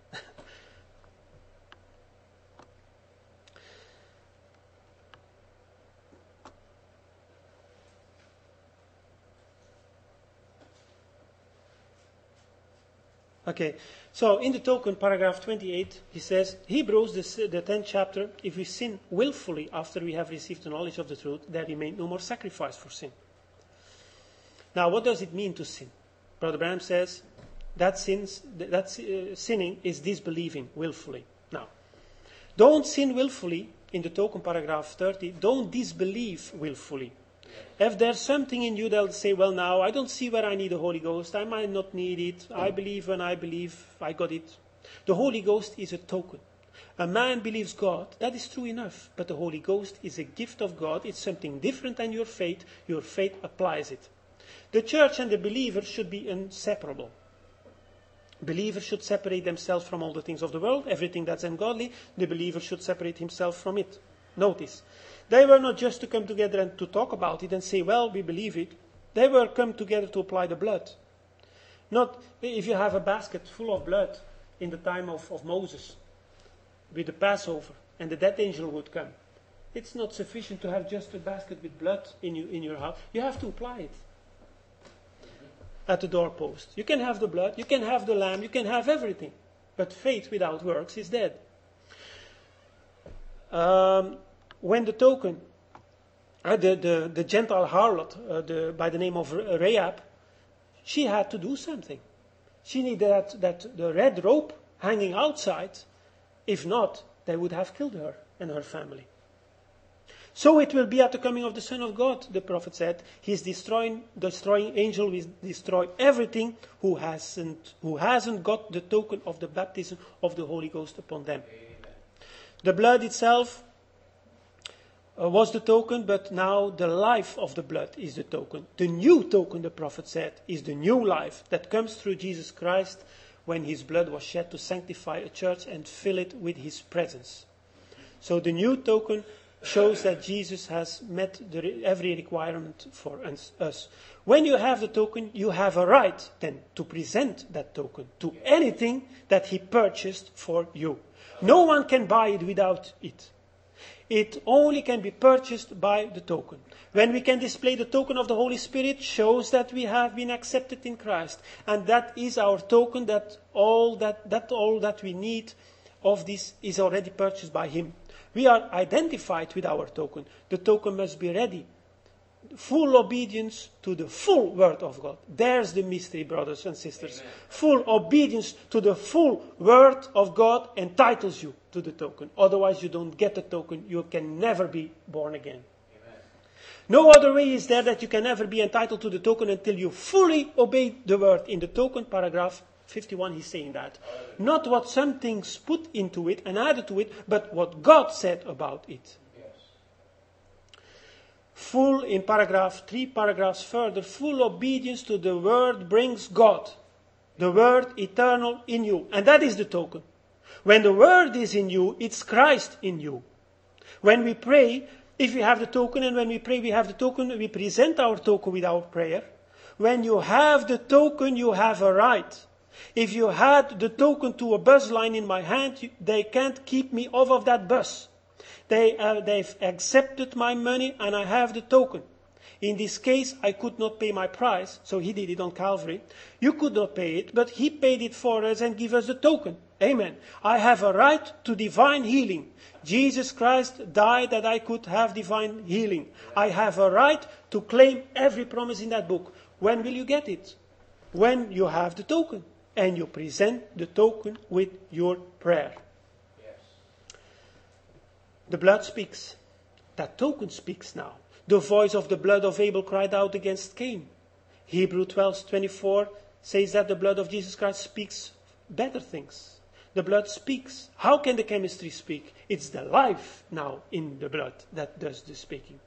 Okay, so in the token, paragraph twenty-eight, he says, Hebrews, the, the tenth chapter, if we sin willfully after we have received the knowledge of the truth, there remains no more sacrifice for sin. Now, what does it mean to sin? Brother Branham says, that, sins, that uh, sinning is disbelieving willfully. Now, don't sin willfully, in the token, paragraph thirty, don't disbelieve willfully. If there's something in you that'll say, well, now, I don't see where I need the Holy Ghost. I might not need it. I believe when I believe, I got it. The Holy Ghost is a token. A man believes God. That is true enough. But the Holy Ghost is a gift of God. It's something different than your faith. Your faith applies it. The church and the believer should be inseparable. Believers should separate themselves from all the things of the world. Everything that's ungodly, the believer should separate himself from it. Notice, they were not just to come together and to talk about it and say, well, we believe it. They were come together to apply the blood. Not if you have a basket full of blood in the time of, of Moses with the Passover and the death angel would come. It's not sufficient to have just a basket with blood in, you, in your house. You have to apply it at the doorpost. You can have the blood, you can have the lamb, you can have everything. But faith without works is dead. Um, when the token, uh, the, the, the Gentile harlot uh, the, by the name of Rahab, she had to do something. She needed that, that the red rope hanging outside. If not, they would have killed her and her family. So it will be at the coming of the Son of God, the prophet said. His destroying, destroying angel will destroy everything who hasn't, who hasn't got the token of the baptism of the Holy Ghost upon them. Amen. The blood itself uh, was the token, but now the life of the blood is the token. The new token, the prophet said, is the new life that comes through Jesus Christ when his blood was shed to sanctify a church and fill it with his presence. So the new token shows that Jesus has met the, every requirement for us, us. When you have the token, you have a right then to present that token to anything that he purchased for you. No one can buy it without it. It only can be purchased by the token. When we can display the token of the Holy Spirit, shows that we have been accepted in Christ. And that is our token, that all that, that all that we need of this is already purchased by him. We are identified with our token. The token must be ready. Full obedience to the full word of God. There's the mystery, brothers and sisters. Amen. Full obedience to the full word of God entitles you to the token. Otherwise you don't get the token. You can never be born again. Amen. No other way is there that you can ever be entitled to the token until you fully obey the word. In the token paragraph fifty-one, he's saying that. Not what some things put into it and added to it, but what God said about it. Yes. Full, in paragraph, three paragraphs further, full obedience to the word brings God. The word eternal in you. And that is the token. When the word is in you, it's Christ in you. When we pray, if we have the token, and when we pray we have the token, we present our token with our prayer. When you have the token, you have a right. If you had the token to a bus line in my hand, they can't keep me off of that bus. They, uh, they've accepted my money and I have the token. In this case, I could not pay my price, so he did it on Calvary. You could not pay it, but he paid it for us and gave us the token. Amen. I have a right to divine healing. Jesus Christ died that I could have divine healing. I have a right to claim every promise in that book. When will you get it? When you have the token. And you present the token with your prayer. Yes. The blood speaks. That token speaks now. The voice of the blood of Abel cried out against Cain. Hebrews twelve twenty-four says that the blood of Jesus Christ speaks better things. The blood speaks. How can the chemistry speak? It's the life now in the blood that does the speaking.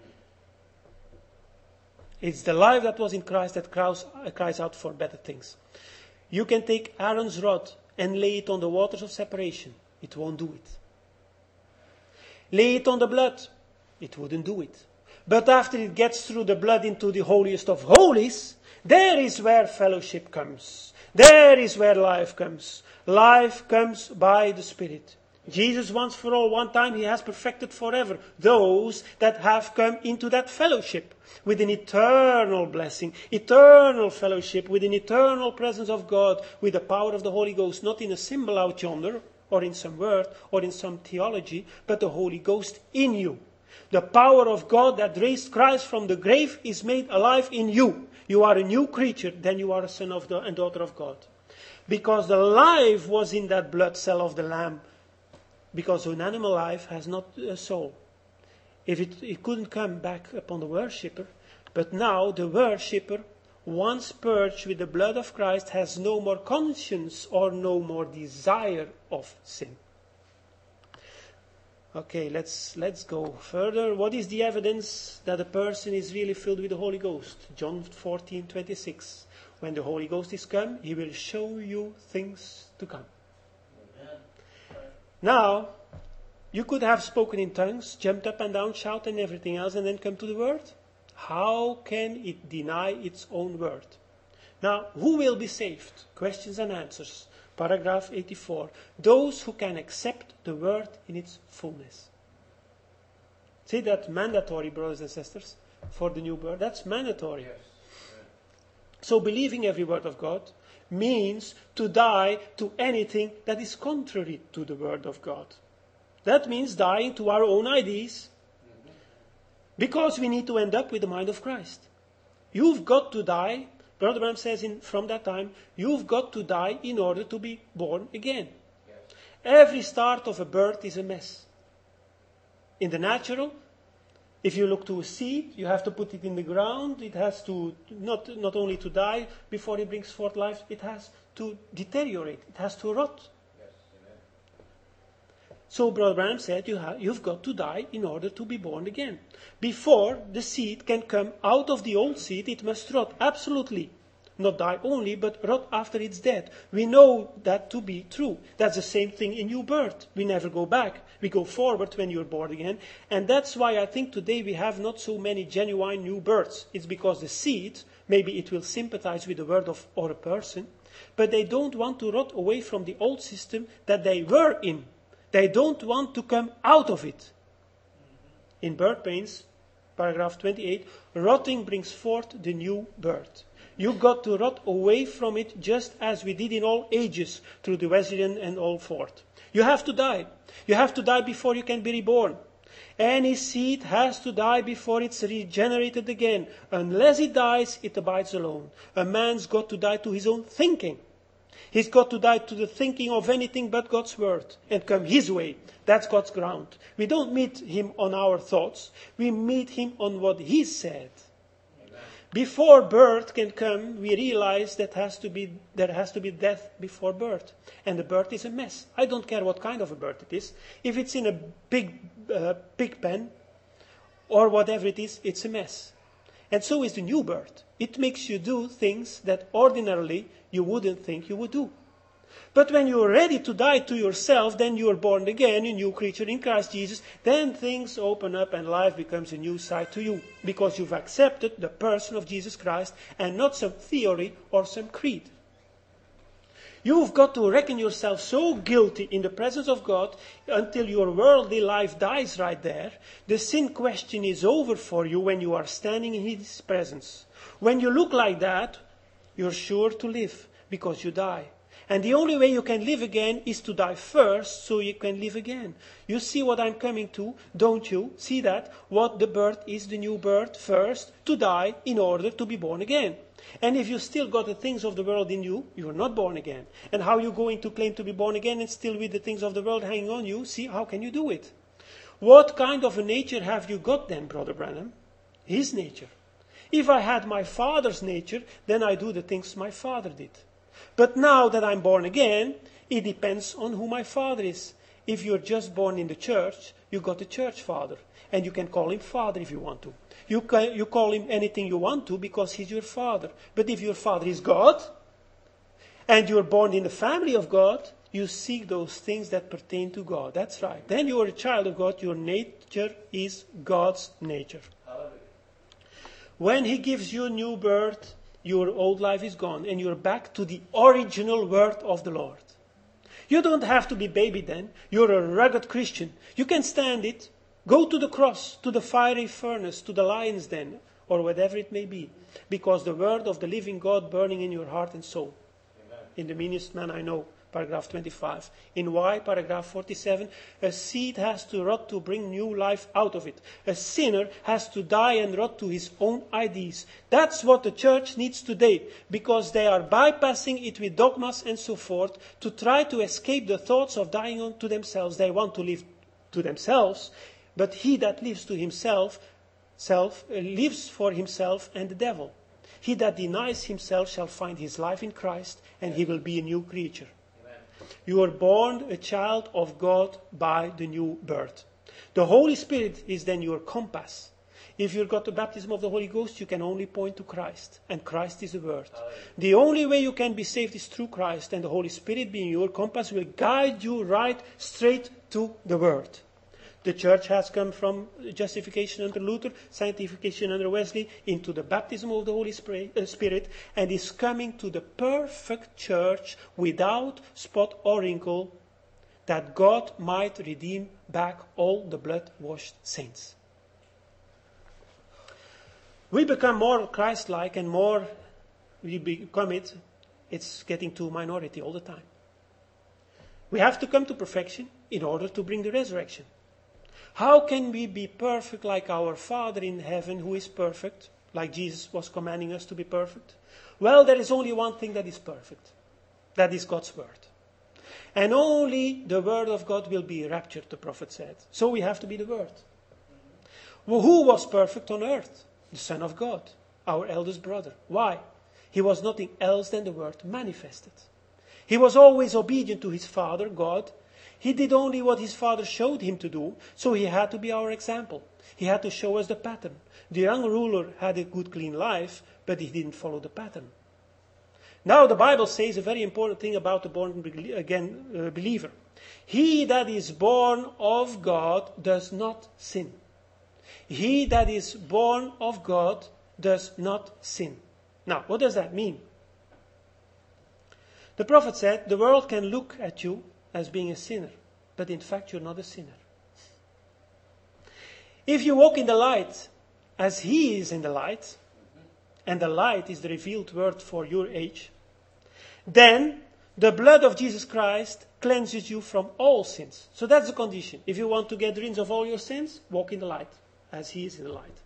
It's the life that was in Christ that cries, uh, cries out for better things. You can take Aaron's rod and lay it on the waters of separation. It won't do it. Lay it on the blood. It wouldn't do it. But after it gets through the blood into the holiest of holies, there is where fellowship comes. There is where life comes. Life comes by the Spirit. Jesus once for all, one time, he has perfected forever those that have come into that fellowship with an eternal blessing, eternal fellowship, with an eternal presence of God, with the power of the Holy Ghost, not in a symbol out yonder, or in some word, or in some theology, but the Holy Ghost in you. The power of God that raised Christ from the grave is made alive in you. You are a new creature, then you are a son of the, and daughter of God. Because the life was in that blood cell of the Lamb. Because an animal life has not a soul. If it, it couldn't come back upon the worshipper. But now the worshipper, once purged with the blood of Christ, has no more conscience or no more desire of sin. Okay, let's let's go further. What is the evidence that a person is really filled with the Holy Ghost? John fourteen twenty-six. When the Holy Ghost is come, he will show you things to come. Now, You could have spoken in tongues, jumped up and down, shouted and everything else, and then come to the word. How can it deny its own word? Now, who will be saved? Questions and answers. Paragraph eighty-four. Those who can accept the word in its fullness. See that mandatory, brothers and sisters, for the new birth? That's mandatory. Yes. So believing every word of God means to die to anything that is contrary to the word of God. That means dying to our own ideas, because we need to end up with the mind of Christ. You've got to die, Brother Branham says in, from that time, you've got to die in order to be born again. Yes. Every start of a birth is a mess. In the natural, if you look to a seed, you have to put it in the ground. It has to, not, not only to die before it brings forth life, it has to deteriorate. It has to rot. Yes, amen. So Brother Branham said, you have, you've got to die in order to be born again. Before the seed can come out of the old seed, it must rot. Absolutely. Not die only, but rot after it's dead. We know that to be true. That's the same thing in new birth. We never go back. We go forward when you're born again. And that's why I think today we have not so many genuine new births. It's because the seed, maybe it will sympathize with the word of or a person, but they don't want to rot away from the old system that they were in. They don't want to come out of it. In birth pains, paragraph twenty-eight, rotting brings forth the new birth. You got to rot away from it just as we did in all ages through the Wesleyan and all forth. You have to die. You have to die before you can be reborn. Any seed has to die before it's regenerated again. Unless it dies, it abides alone. A man's got to die to his own thinking. He's got to die to the thinking of anything but God's word and come his way. That's God's ground. We don't meet him on our thoughts. We meet him on what he said. Before birth can come, we realize that has to be, there has to be death before birth. And the birth is a mess. I don't care what kind of a birth it is. If it's in a big uh, pig pen or whatever it is, it's a mess. And so is the new birth. It makes you do things that ordinarily you wouldn't think you would do. But when you're ready to die to yourself, then you're born again, a new creature in Christ Jesus, then things open up and life becomes a new side to you. Because you've accepted the person of Jesus Christ and not some theory or some creed. You've got to reckon yourself so guilty in the presence of God until your worldly life dies right there. The sin question is over for you when you are standing in His presence. When you look like that, you're sure to live because you die. And the only way you can live again is to die first so you can live again. You see what I'm coming to, don't you? See that? What the birth is, the new birth, first, to die in order to be born again. And if you still got the things of the world in you, you are not born again. And how are you going to claim to be born again and still with the things of the world hanging on you? See, how can you do it? What kind of a nature have you got then, Brother Branham? His nature. If I had my father's nature, then I do the things my father did. But now that I'm born again, it depends on who my father is. If you're just born in the church, you got a church father. And you can call him father if you want to. You, can, you call him anything you want to because he's your father. But if your father is God, and you're born in the family of God, you seek those things that pertain to God. That's right. Then you are a child of God. Your nature is God's nature. Hallelujah. When He gives you a new birth, your old life is gone and you're back to the original word of the Lord. You don't have to be baby then. You're a rugged Christian. You can stand it. Go to the cross, to the fiery furnace, to the lion's den, or whatever it may be. Because the word of the living God burning in your heart and soul. Amen. In the meanest man I know, paragraph twenty-five. In Y, paragraph forty-seven, a seed has to rot to bring new life out of it. A sinner has to die and rot to his own ideas. That's what the church needs today, because they are bypassing it with dogmas and so forth to try to escape the thoughts of dying unto themselves. They want to live to themselves, but he that lives to himself self, uh, lives for himself and the devil. He that denies himself shall find his life in Christ, and he will be a new creature. You are born a child of God by the new birth. The Holy Spirit is then your compass. If you've got the baptism of the Holy Ghost, you can only point to Christ. And Christ is the Word. The only way you can be saved is through Christ. And the Holy Spirit being your compass will guide you right straight to the Word. The church has come from justification under Luther, sanctification under Wesley, into the baptism of the Holy Spirit, and is coming to the perfect church without spot or wrinkle, that God might redeem back all the blood-washed saints. We become more Christ-like and more we become it, it's getting to minority all the time. We have to come to perfection in order to bring the resurrection. How can we be perfect like our Father in heaven who is perfect, like Jesus was commanding us to be perfect? Well, there is only one thing that is perfect. That is God's word. And only the word of God will be raptured, the prophet said. So we have to be the word. Well, who was perfect on earth? The Son of God, our eldest brother. Why? He was nothing else than the word manifested. He was always obedient to his Father, God. He did only what his Father showed him to do, so he had to be our example. He had to show us the pattern. The young ruler had a good, clean life, but he didn't follow the pattern. Now the Bible says a very important thing about the born-again uh, believer. He that is born of God does not sin. He that is born of God does not sin. Now, what does that mean? The prophet said, the world can look at you as being a sinner, but in fact you're not a sinner. If you walk in the light as he is in the light, and the light is the revealed word for your age, then the blood of Jesus Christ cleanses you from all sins. So that's the condition. If you want to get rid of all your sins, walk in the light as he is in the light.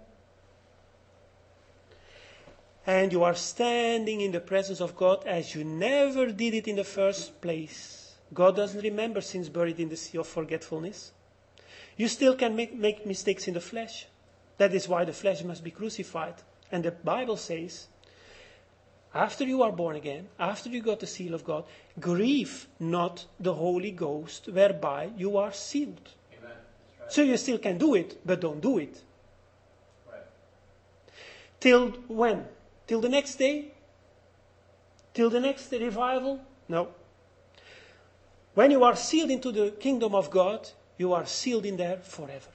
And you are standing in the presence of God as you never did it in the first place. God doesn't remember sins buried in the sea of forgetfulness. You still can make, make mistakes in the flesh. That is why the flesh must be crucified. And the Bible says, after you are born again, after you got the seal of God, grieve not the Holy Ghost whereby you are sealed. Amen. Right. So you still can do it, but don't do it. Right. Till when? Till the next day? Till the next revival? No. When you are sealed into the kingdom of God, you are sealed in there forever.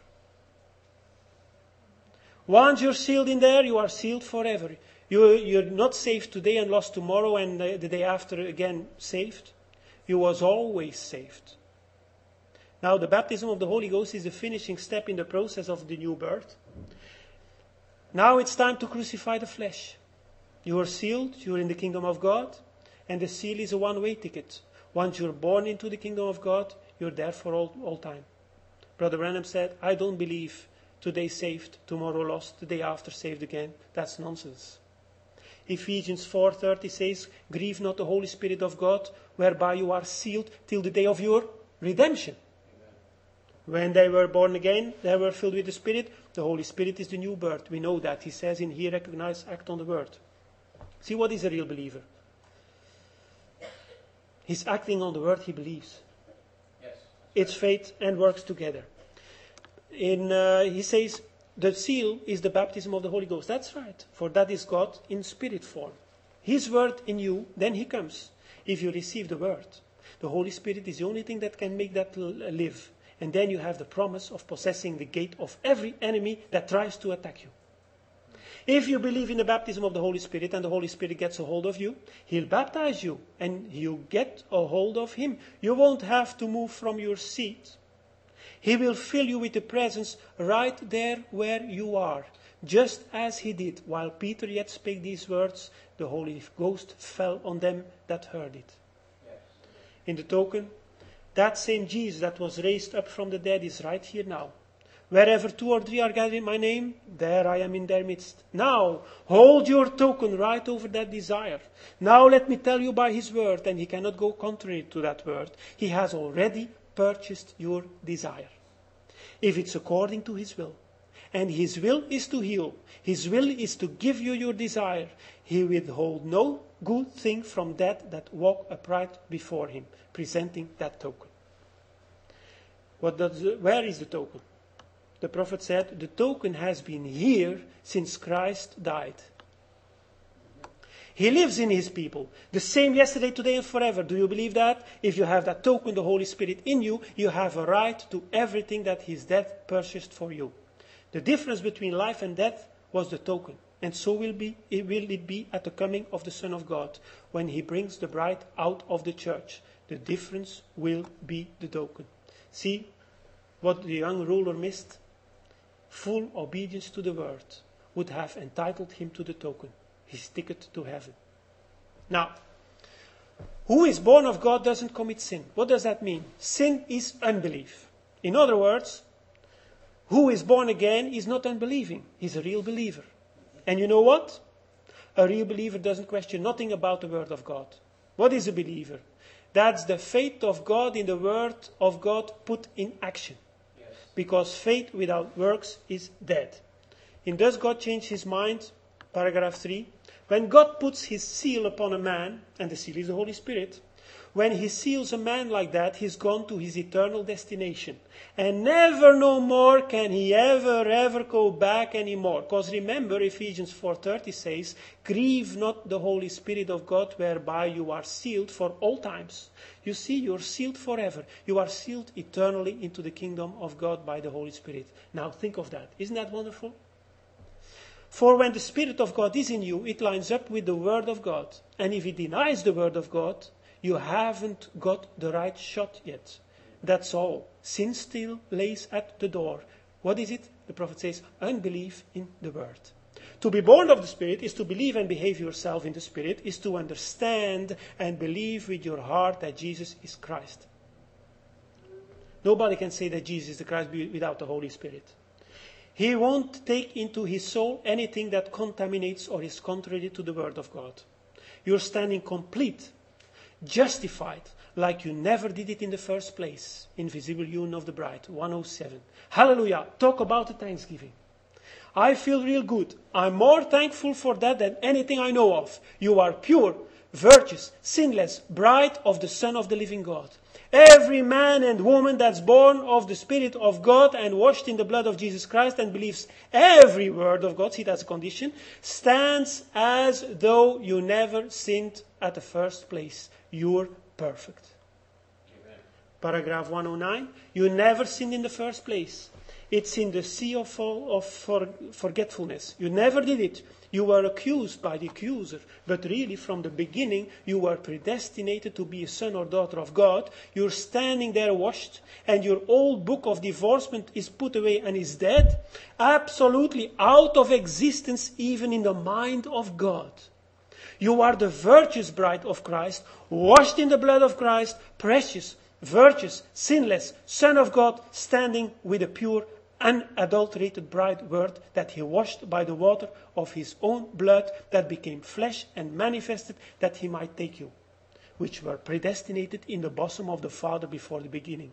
Once you're sealed in there, you are sealed forever. You, you're not saved today and lost tomorrow and the, the day after again saved. You was always saved. Now the baptism of the Holy Ghost is the finishing step in the process of the new birth. Now it's time to crucify the flesh. You are sealed, you're in the kingdom of God, and the seal is a one-way ticket. Once you're born into the kingdom of God, you're there for all, all time. Brother Branham said, I don't believe today saved, tomorrow lost, the day after saved again. That's nonsense. Ephesians four thirty says, grieve not the Holy Spirit of God, whereby you are sealed till the day of your redemption. Amen. When they were born again, they were filled with the Spirit. The Holy Spirit is the new birth. We know that. He says in here, recognize, act on the word. See, what is a real believer? He's acting on the word he believes. Yes. It's faith and works together. In uh, he says, the seal is the baptism of the Holy Ghost. That's right. For that is God in spirit form. His word in you, then he comes. If you receive the word, the Holy Spirit is the only thing that can make that live. And then you have the promise of possessing the gate of every enemy that tries to attack you. If you believe in the baptism of the Holy Spirit and the Holy Spirit gets a hold of you, he'll baptize you and you get a hold of him. You won't have to move from your seat. He will fill you with the presence right there where you are. Just as he did while Peter yet spake these words, the Holy Ghost fell on them that heard it. Yes. In the token, that same Jesus that was raised up from the dead is right here now. Wherever two or three are gathered in my name, there I am in their midst. Now, hold your token right over that desire. Now let me tell you by his word, and he cannot go contrary to that word. He has already purchased your desire. If it's according to his will, and his will is to heal, his will is to give you your desire, he withhold no good thing from that that walk upright before him, presenting that token. What does, where is the token? The prophet said, the token has been here since Christ died. He lives in his people. The same yesterday, today, and forever. Do you believe that? If you have that token, the Holy Spirit in you, you have a right to everything that his death purchased for you. The difference between life and death was the token. And so will, be, it will it be at the coming of the Son of God, when he brings the bride out of the church. The difference will be the token. See what the young ruler missed? Full obedience to the word would have entitled him to the token, his ticket to heaven. Now, who is born of God doesn't commit sin. What does that mean? Sin is unbelief. In other words, who is born again is not unbelieving. He's a real believer. And you know what? A real believer doesn't question nothing about the word of God. What is a believer? That's the faith of God in the word of God put in action. Yes. Because faith without works is dead. And does God change his mind? Paragraph three. When God puts his seal upon a man, and the seal is the Holy Spirit, when he seals a man like that, he's gone to his eternal destination. And never no more can he ever, ever go back anymore. Because remember, Ephesians four thirty says, grieve not the Holy Spirit of God, whereby you are sealed for all times. You see, you're sealed forever. You are sealed eternally into the kingdom of God by the Holy Spirit. Now think of that. Isn't that wonderful? For when the Spirit of God is in you, it lines up with the Word of God. And if it denies the Word of God, you haven't got the right shot yet. That's all. Sin still lays at the door. What is it? The prophet says, unbelief in the word. To be born of the Spirit is to believe and behave yourself in the Spirit, is to understand and believe with your heart that Jesus is Christ. Nobody can say that Jesus is the Christ without the Holy Spirit. He won't take into his soul anything that contaminates or is contrary to the word of God. You're standing complete, justified, like you never did it in the first place. Invisible union of the bride, one oh seven. Hallelujah. Talk about the thanksgiving. I feel real good. I'm more thankful for that than anything I know of. You are pure, virtuous, sinless, bride of the Son of the living God. Every man and woman that's born of the Spirit of God and washed in the blood of Jesus Christ and believes every word of God, see that's a condition, stands as though you never sinned at the first place. You're perfect. Amen. Paragraph one oh nine. You never sinned in the first place. It's in the sea of, of for, forgetfulness. You never did it. You were accused by the accuser. But really, from the beginning, you were predestinated to be a son or daughter of God. You're standing there washed, and your old book of divorcement is put away and is dead. Absolutely out of existence, even in the mind of God. You are the virtuous bride of Christ, washed in the blood of Christ, precious, virtuous, sinless, Son of God, standing with a pure, unadulterated bride word that he washed by the water of his own blood that became flesh and manifested that he might take you, which were predestinated in the bosom of the Father before the beginning,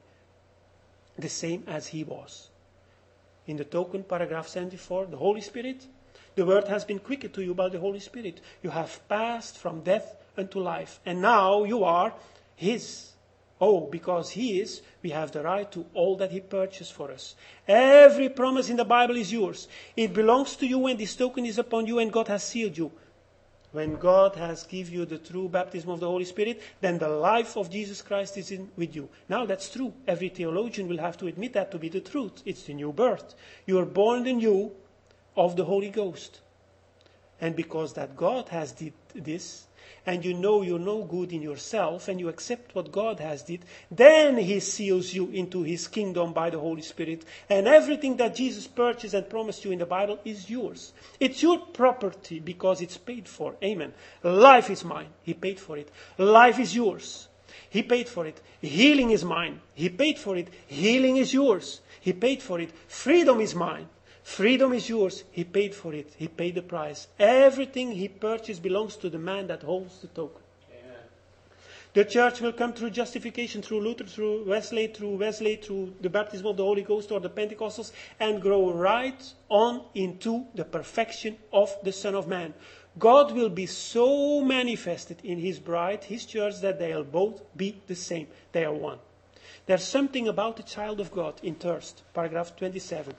the same as he was. In the token, paragraph seventy-four, the Holy Spirit, the word has been quickened to you by the Holy Spirit. You have passed from death unto life, and now you are his. Oh, because he is, we have the right to all that he purchased for us. Every promise in the Bible is yours. It belongs to you, and this token is upon you, and God has sealed you. When God has given you the true baptism of the Holy Spirit, then the life of Jesus Christ is in with you. Now that's true. Every theologian will have to admit that to be the truth. It's the new birth. You are born anew of the Holy Ghost. And because that God has did this, and you know you're no good in yourself, and you accept what God has did, then he seals you into his kingdom by the Holy Spirit. And everything that Jesus purchased and promised you in the Bible is yours. It's your property because it's paid for. Amen. Life is mine. He paid for it. Life is yours. He paid for it. Healing is mine. He paid for it. Healing is yours. He paid for it. Freedom is mine. Freedom is yours. He paid for it. He paid the price. Everything he purchased belongs to the man that holds the token. Amen. The church will come through justification, through Luther, through Wesley, through Wesley, through the baptism of the Holy Ghost or the Pentecostals, and grow right on into the perfection of the Son of Man. God will be so manifested in his bride, his church, that they'll both be the same. They are one. There's something about the child of God in thirst. Paragraph twenty-seven.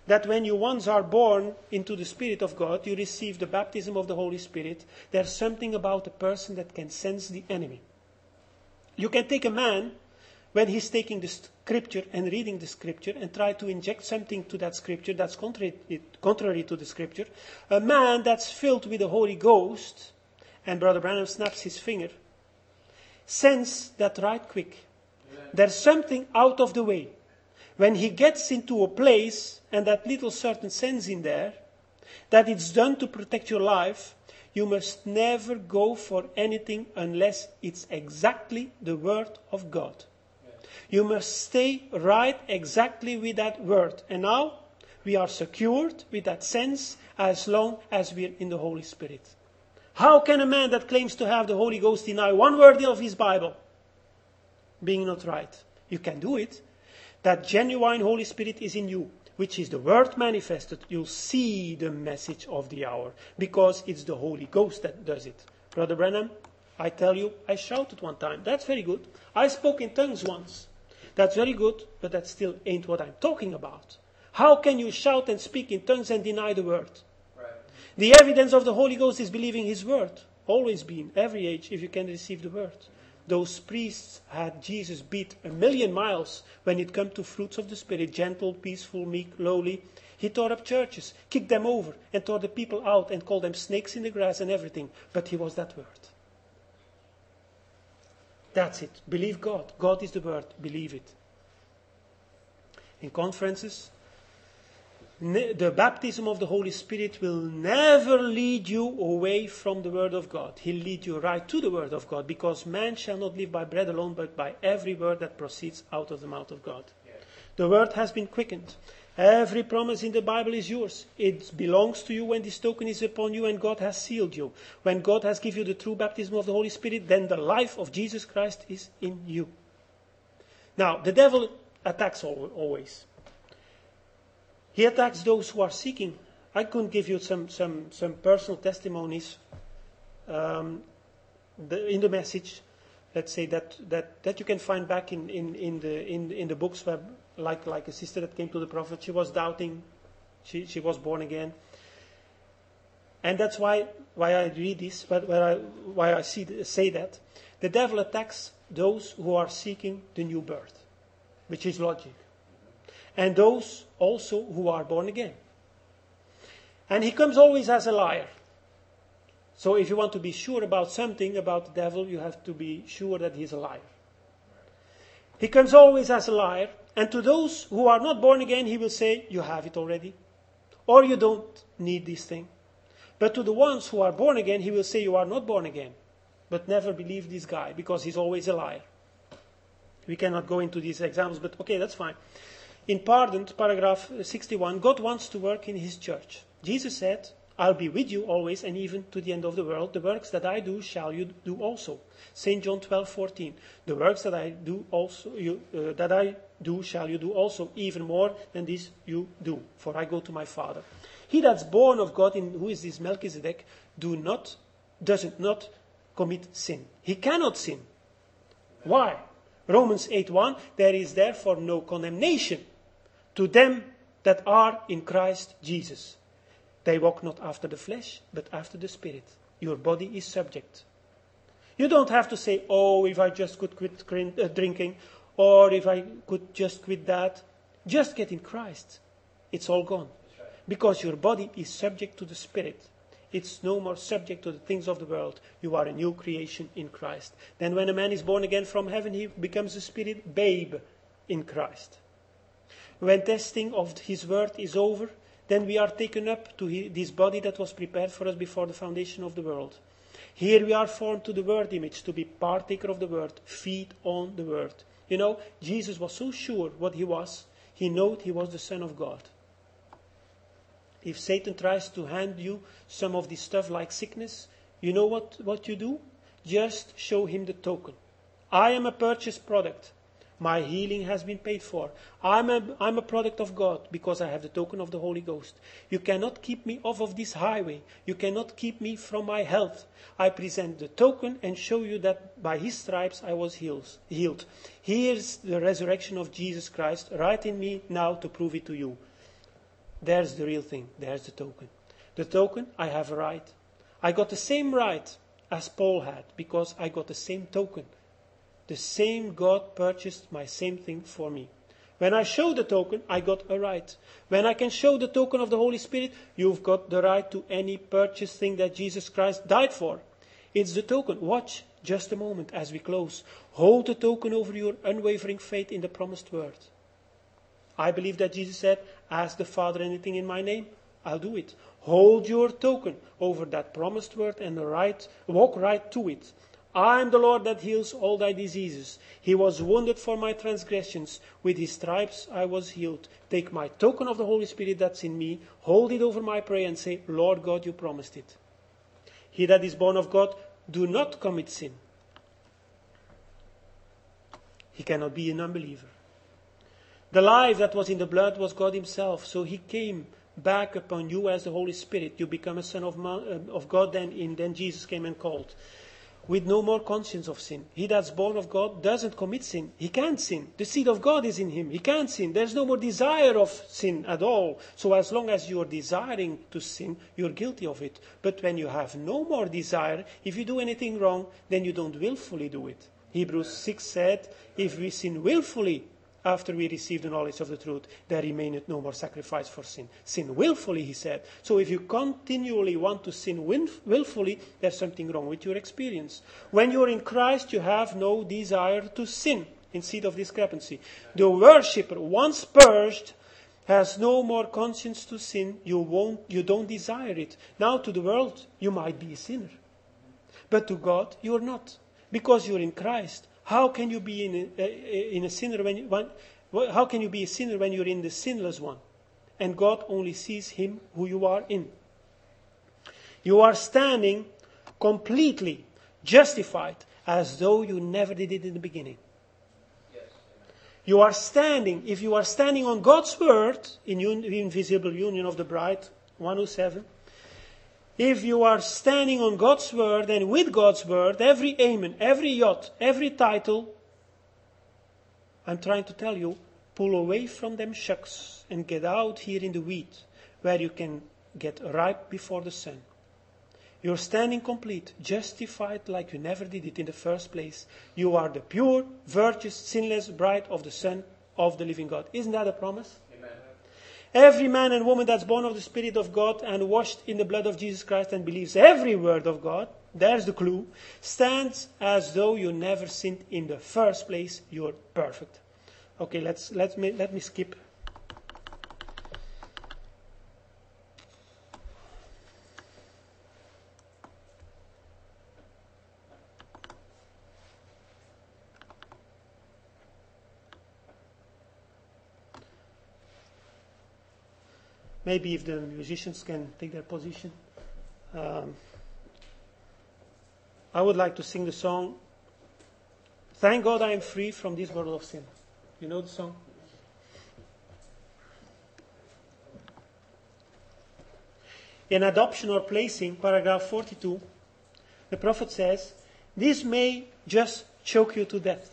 that when you once are born into the Spirit of God, you receive the baptism of the Holy Spirit, there's something about a person that can sense the enemy. You can take a man, when he's taking the scripture and reading the scripture and try to inject something to that scripture that's contrary, contrary to the scripture, a man that's filled with the Holy Ghost, and Brother Branham snaps his finger, sense that right quick. There's something out of the way. When he gets into a place and that little certain sense in there, that it's done to protect your life, you must never go for anything unless it's exactly the word of God. You must stay right exactly with that word. And now we are secured with that sense as long as we're in the Holy Spirit. How can a man that claims to have the Holy Ghost deny one word of his Bible being not right? You can do it. That genuine Holy Spirit is in you, which is the word manifested. You'll see the message of the hour, because it's the Holy Ghost that does it. Brother Branham, I tell you, I shouted one time. That's very good. I spoke in tongues once. That's very good, but that still ain't what I'm talking about. How can you shout and speak in tongues and deny the word? Right. The evidence of the Holy Ghost is believing his word. Always been, every age, if you can receive the word. Those priests had Jesus beat a million miles when it came to fruits of the Spirit. Gentle, peaceful, meek, lowly. He tore up churches, kicked them over, and tore the people out and called them snakes in the grass and everything. But he was that word. That's it. Believe God. God is the word. Believe it. In conferences, the baptism of the Holy Spirit will never lead you away from the Word of God. He'll lead you right to the Word of God, because man shall not live by bread alone, but by every word that proceeds out of the mouth of God. Yeah. The Word has been quickened. Every promise in the Bible is yours. It belongs to you when this token is upon you and God has sealed you. When God has given you the true baptism of the Holy Spirit, then the life of Jesus Christ is in you. Now, the devil attacks always. He attacks those who are seeking. I couldn't give you some, some, some personal testimonies um, the, in the message, let's say, that, that, that you can find back in, in, in, the, in, in the books, where, like, like a sister that came to the prophet. She was doubting. She, she was born again. And that's why, why I read this, but why I, why I see, say that. The devil attacks those who are seeking the new birth, which is logic. And those also who are born again. And he comes always as a liar. So if you want to be sure about something about the devil, you have to be sure that he's a liar. He comes always as a liar. And to those who are not born again, he will say, you have it already. Or you don't need this thing. But to the ones who are born again, he will say, you are not born again. But never believe this guy, because he's always a liar. We cannot go into these examples, but okay, that's fine. In Pardoned, paragraph sixty-one, God wants to work in his church. Jesus said, I'll be with you always and even to the end of the world. The works that I do shall you do also. Saint John twelve fourteen. The works that I do also you, uh, that I do shall you do also, even more than this you do, for I go to my Father. He that's born of God, in who is this Melchizedek, do not doesn't not commit sin. He cannot sin. Why? Romans eight one, there is therefore no condemnation to them that are in Christ Jesus. They walk not after the flesh, but after the Spirit. Your body is subject. You don't have to say, oh, if I just could quit drinking, or if I could just quit that. Just get in Christ. It's all gone. Because your body is subject to the Spirit. It's no more subject to the things of the world. You are a new creation in Christ. Then when a man is born again from heaven, he becomes a spirit babe in Christ. When testing of his word is over, then we are taken up to his, this body that was prepared for us before the foundation of the world. Here we are formed to the word image, to be partaker of the word, feed on the word. You know, Jesus was so sure what he was, he knew he was the Son of God. If Satan tries to hand you some of this stuff like sickness, you know what, what you do? Just show him the token. I am a purchased product. My healing has been paid for. I'm a, I'm a product of God because I have the token of the Holy Ghost. You cannot keep me off of this highway. You cannot keep me from my health. I present the token and show you that by his stripes I was healed. Here's the resurrection of Jesus Christ right in me now to prove it to you. There's the real thing. There's the token. The token, I have a right. I got the same right as Paul had because I got the same token. The same God purchased my same thing for me. When I show the token, I got a right. When I can show the token of the Holy Spirit, you've got the right to any purchased thing that Jesus Christ died for. It's the token. Watch just a moment as we close. Hold the token over your unwavering faith in the promised word. I believe that Jesus said, ask the Father anything in my name, I'll do it. Hold your token over that promised word and right, walk right to it. I am the Lord that heals all thy diseases. He was wounded for my transgressions. With his stripes I was healed. Take my token of the Holy Spirit that's in me, hold it over my prayer and say, Lord God, you promised it. He that is born of God, do not commit sin. He cannot be an unbeliever. The life that was in the blood was God himself. So he came back upon you as the Holy Spirit. You become a son of, man, uh, of God, then, in, then Jesus came and called. With no more conscience of sin. He that's born of God doesn't commit sin. He can't sin. The seed of God is in him. He can't sin. There's no more desire of sin at all. So as long as you're desiring to sin, you're guilty of it. But when you have no more desire, if you do anything wrong, then you don't willfully do it. Hebrews six said, if we sin willfully, after we receive the knowledge of the truth, there remaineth no more sacrifice for sin. Sin willfully, he said. So if you continually want to sin willfully, there's something wrong with your experience. When you're in Christ, you have no desire to sin, instead of discrepancy. The worshipper, once purged, has no more conscience to sin. You won't, you don't desire it. Now to the world, you might be a sinner. But to God, you're not. Because you're in Christ. How can you be in a, in a sinner when, you, when how can you be a sinner when you're in the sinless one? And God only sees him who you are in. You are standing completely justified as though you never did it in the beginning. Yes. You are standing, if you are standing on God's word, in un, invisible union of the bride, one oh seven, if you are standing on God's word and with God's word, every amen, every yacht, every title, I'm trying to tell you, pull away from them shucks and get out here in the wheat where you can get ripe before the sun. You're standing complete, justified like you never did it in the first place. You are the pure, virtuous, sinless bride of the Son of the living God. Isn't that a promise? Every man and woman that's born of the Spirit of God and washed in the blood of Jesus Christ and believes every word of God, there's the clue, stands as though you never sinned in the first place. You're perfect. Okay, let's let me let me skip. Maybe if the musicians can take their position. Um, I would like to sing the song, Thank God I am free from this world of sin. You know the song? In adoption or placing, paragraph forty-two, the prophet says, this may just choke you to death.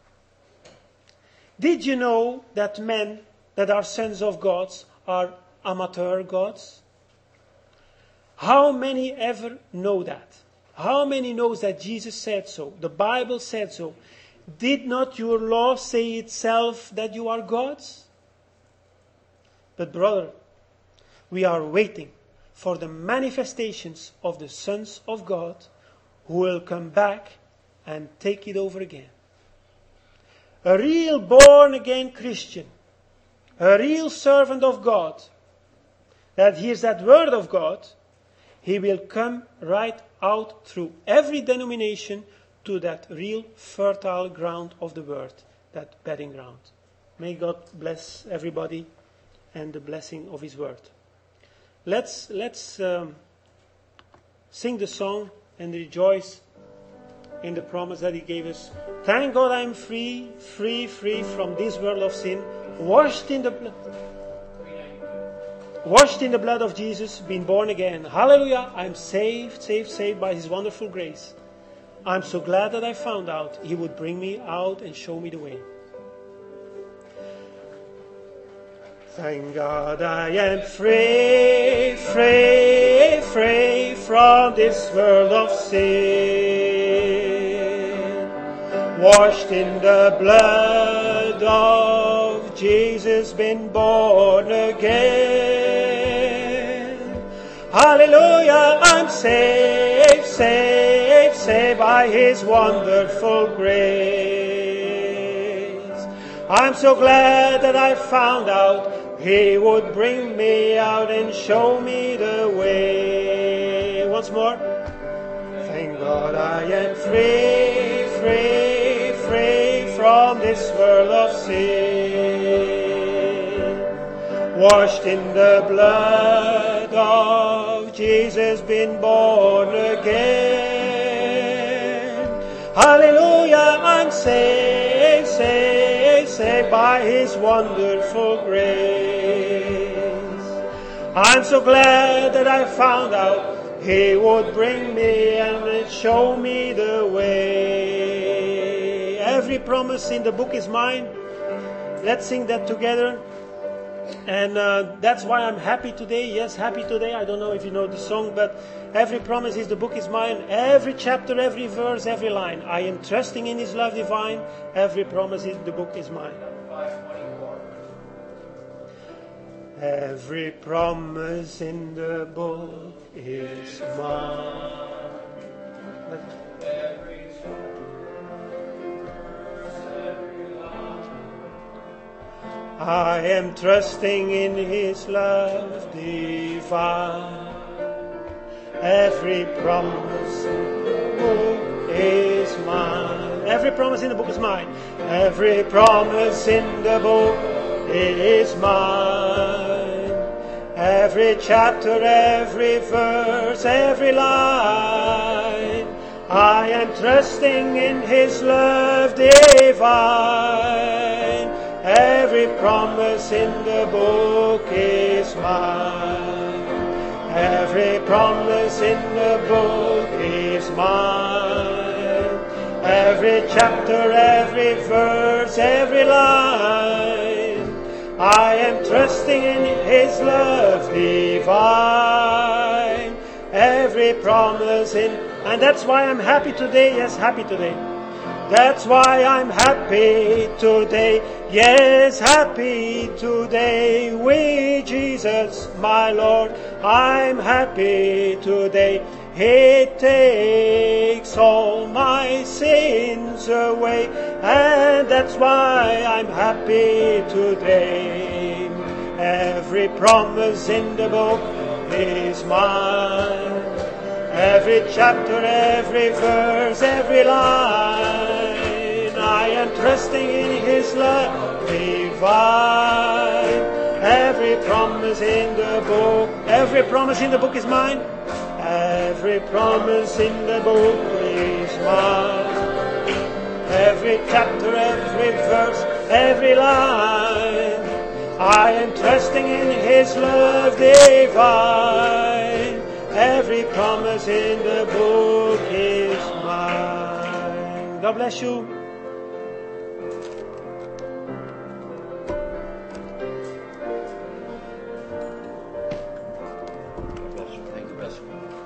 Did you know that men that are sons of gods are amateur gods? How many ever know that? How many knows that Jesus said so? The Bible said so. Did not your law say itself that you are gods? But brother, we are waiting for the manifestations of the sons of God who will come back and take it over again. A real born again Christian, a real servant of God, that hears that word of God, he will come right out through every denomination to that real fertile ground of the word, that bedding ground. May God bless everybody and the blessing of his word. Let's, let's um, sing the song and rejoice in the promise that he gave us. Thank God I am free, free, free from this world of sin, washed in the blood. Washed in the blood of Jesus, been born again. Hallelujah. I'm saved, saved, saved by his wonderful grace. I'm so glad that I found out he would bring me out and show me the way. Thank God I am free, free, free from this world of sin. Washed in the blood of Jesus, been born again. Hallelujah, I'm saved, saved, saved by His wonderful grace. I'm so glad that I found out He would bring me out and show me the way. Once more. Thank God I am free, free, free from this world of sin. Washed in the blood of Jesus, been born again. Hallelujah, I'm saved, saved, saved by His wonderful grace. I'm so glad that I found out He would bring me and show me the way. Every promise in the book is mine. Let's sing that together. And uh, that's why I'm happy today. Yes, happy today. I don't know if you know the song, but every promise is the book is mine. Every chapter, every verse, every line. I am trusting in His love divine. Every promise is the book is mine. Every promise in the book is mine. Every I am trusting in His love divine. Every promise in the book is mine. Every promise in the book is mine. Every promise in the book is mine. Every chapter, every verse, every line. I am trusting in His love divine. Every promise in the book is mine. Every promise in the book is mine. Every chapter, every verse, every line. I am trusting in His love divine. Every promise in... And that's why I'm happy today. Yes, happy today. That's why I'm happy today. Yes, happy today with Jesus, my Lord. I'm happy today. He takes all my sins away. And that's why I'm happy today. Every promise in the book is mine. Every chapter, every verse, every line. I am trusting in His love divine. Every promise in the book, every promise in the book is mine. Every promise in the book is mine. Every chapter, every verse, every line. I am trusting in His love divine. Every promise in the book is mine. God bless you. God bless you. Thank you, bless you.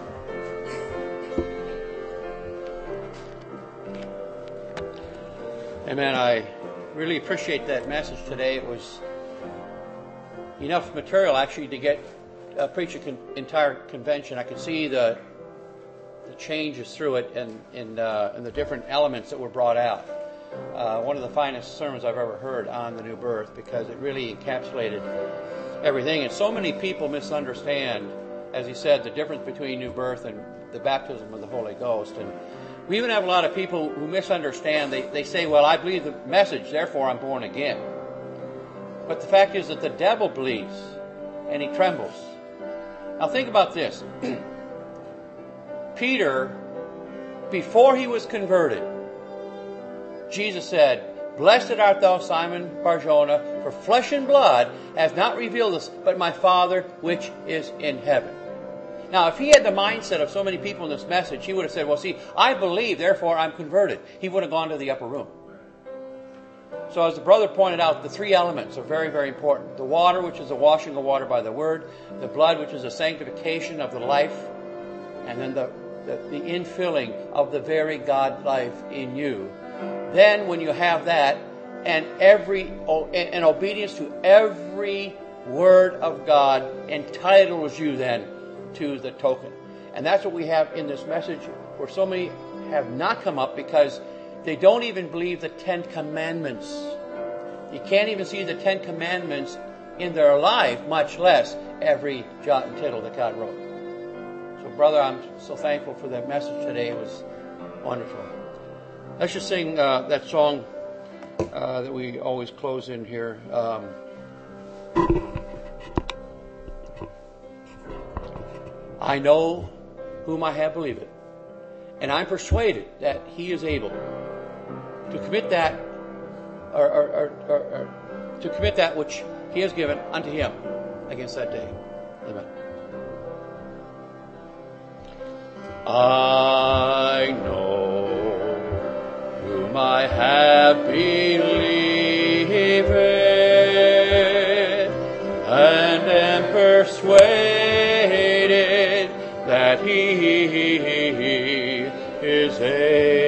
Amen. I really appreciate that message today. It was enough material actually to get Uh, preach an con- entire convention. I could see the the changes through it and and, uh, and the different elements that were brought out. Uh, one of the finest sermons I've ever heard on the new birth, because it really encapsulated everything. And so many people misunderstand, as he said, the difference between new birth and the baptism of the Holy Ghost. And we even have a lot of people who misunderstand. They they say, well, I believe the message, therefore I'm born again. But the fact is that the devil believes and he trembles. Now think about this. Peter, before he was converted, Jesus said, "Blessed art thou, Simon Bar-Jonah, for flesh and blood has not revealed this, but my Father which is in heaven." Now, if he had the mindset of so many people in this message, he would have said, well, see, I believe, therefore I'm converted. He would have gone to the upper room. So as the brother pointed out, the three elements are very, very important. The water, which is the washing of water by the word. The blood, which is the sanctification of the life. And then the, the, the infilling of the very God life in you. Then when you have that, and every and obedience to every word of God entitles you then to the token. And that's what we have in this message, where so many have not come up because they don't even believe the Ten Commandments. You can't even see the Ten Commandments in their life, much less every jot and tittle that God wrote. So, brother, I'm so thankful for that message today. It was wonderful. Let's just sing uh, that song uh, that we always close in here. Um, I know whom I have believed, and I'm persuaded that He is able to commit that, or, or, or, or, or to commit that which He has given unto Him against that day. Amen. I know whom I have believed, and am persuaded that He is able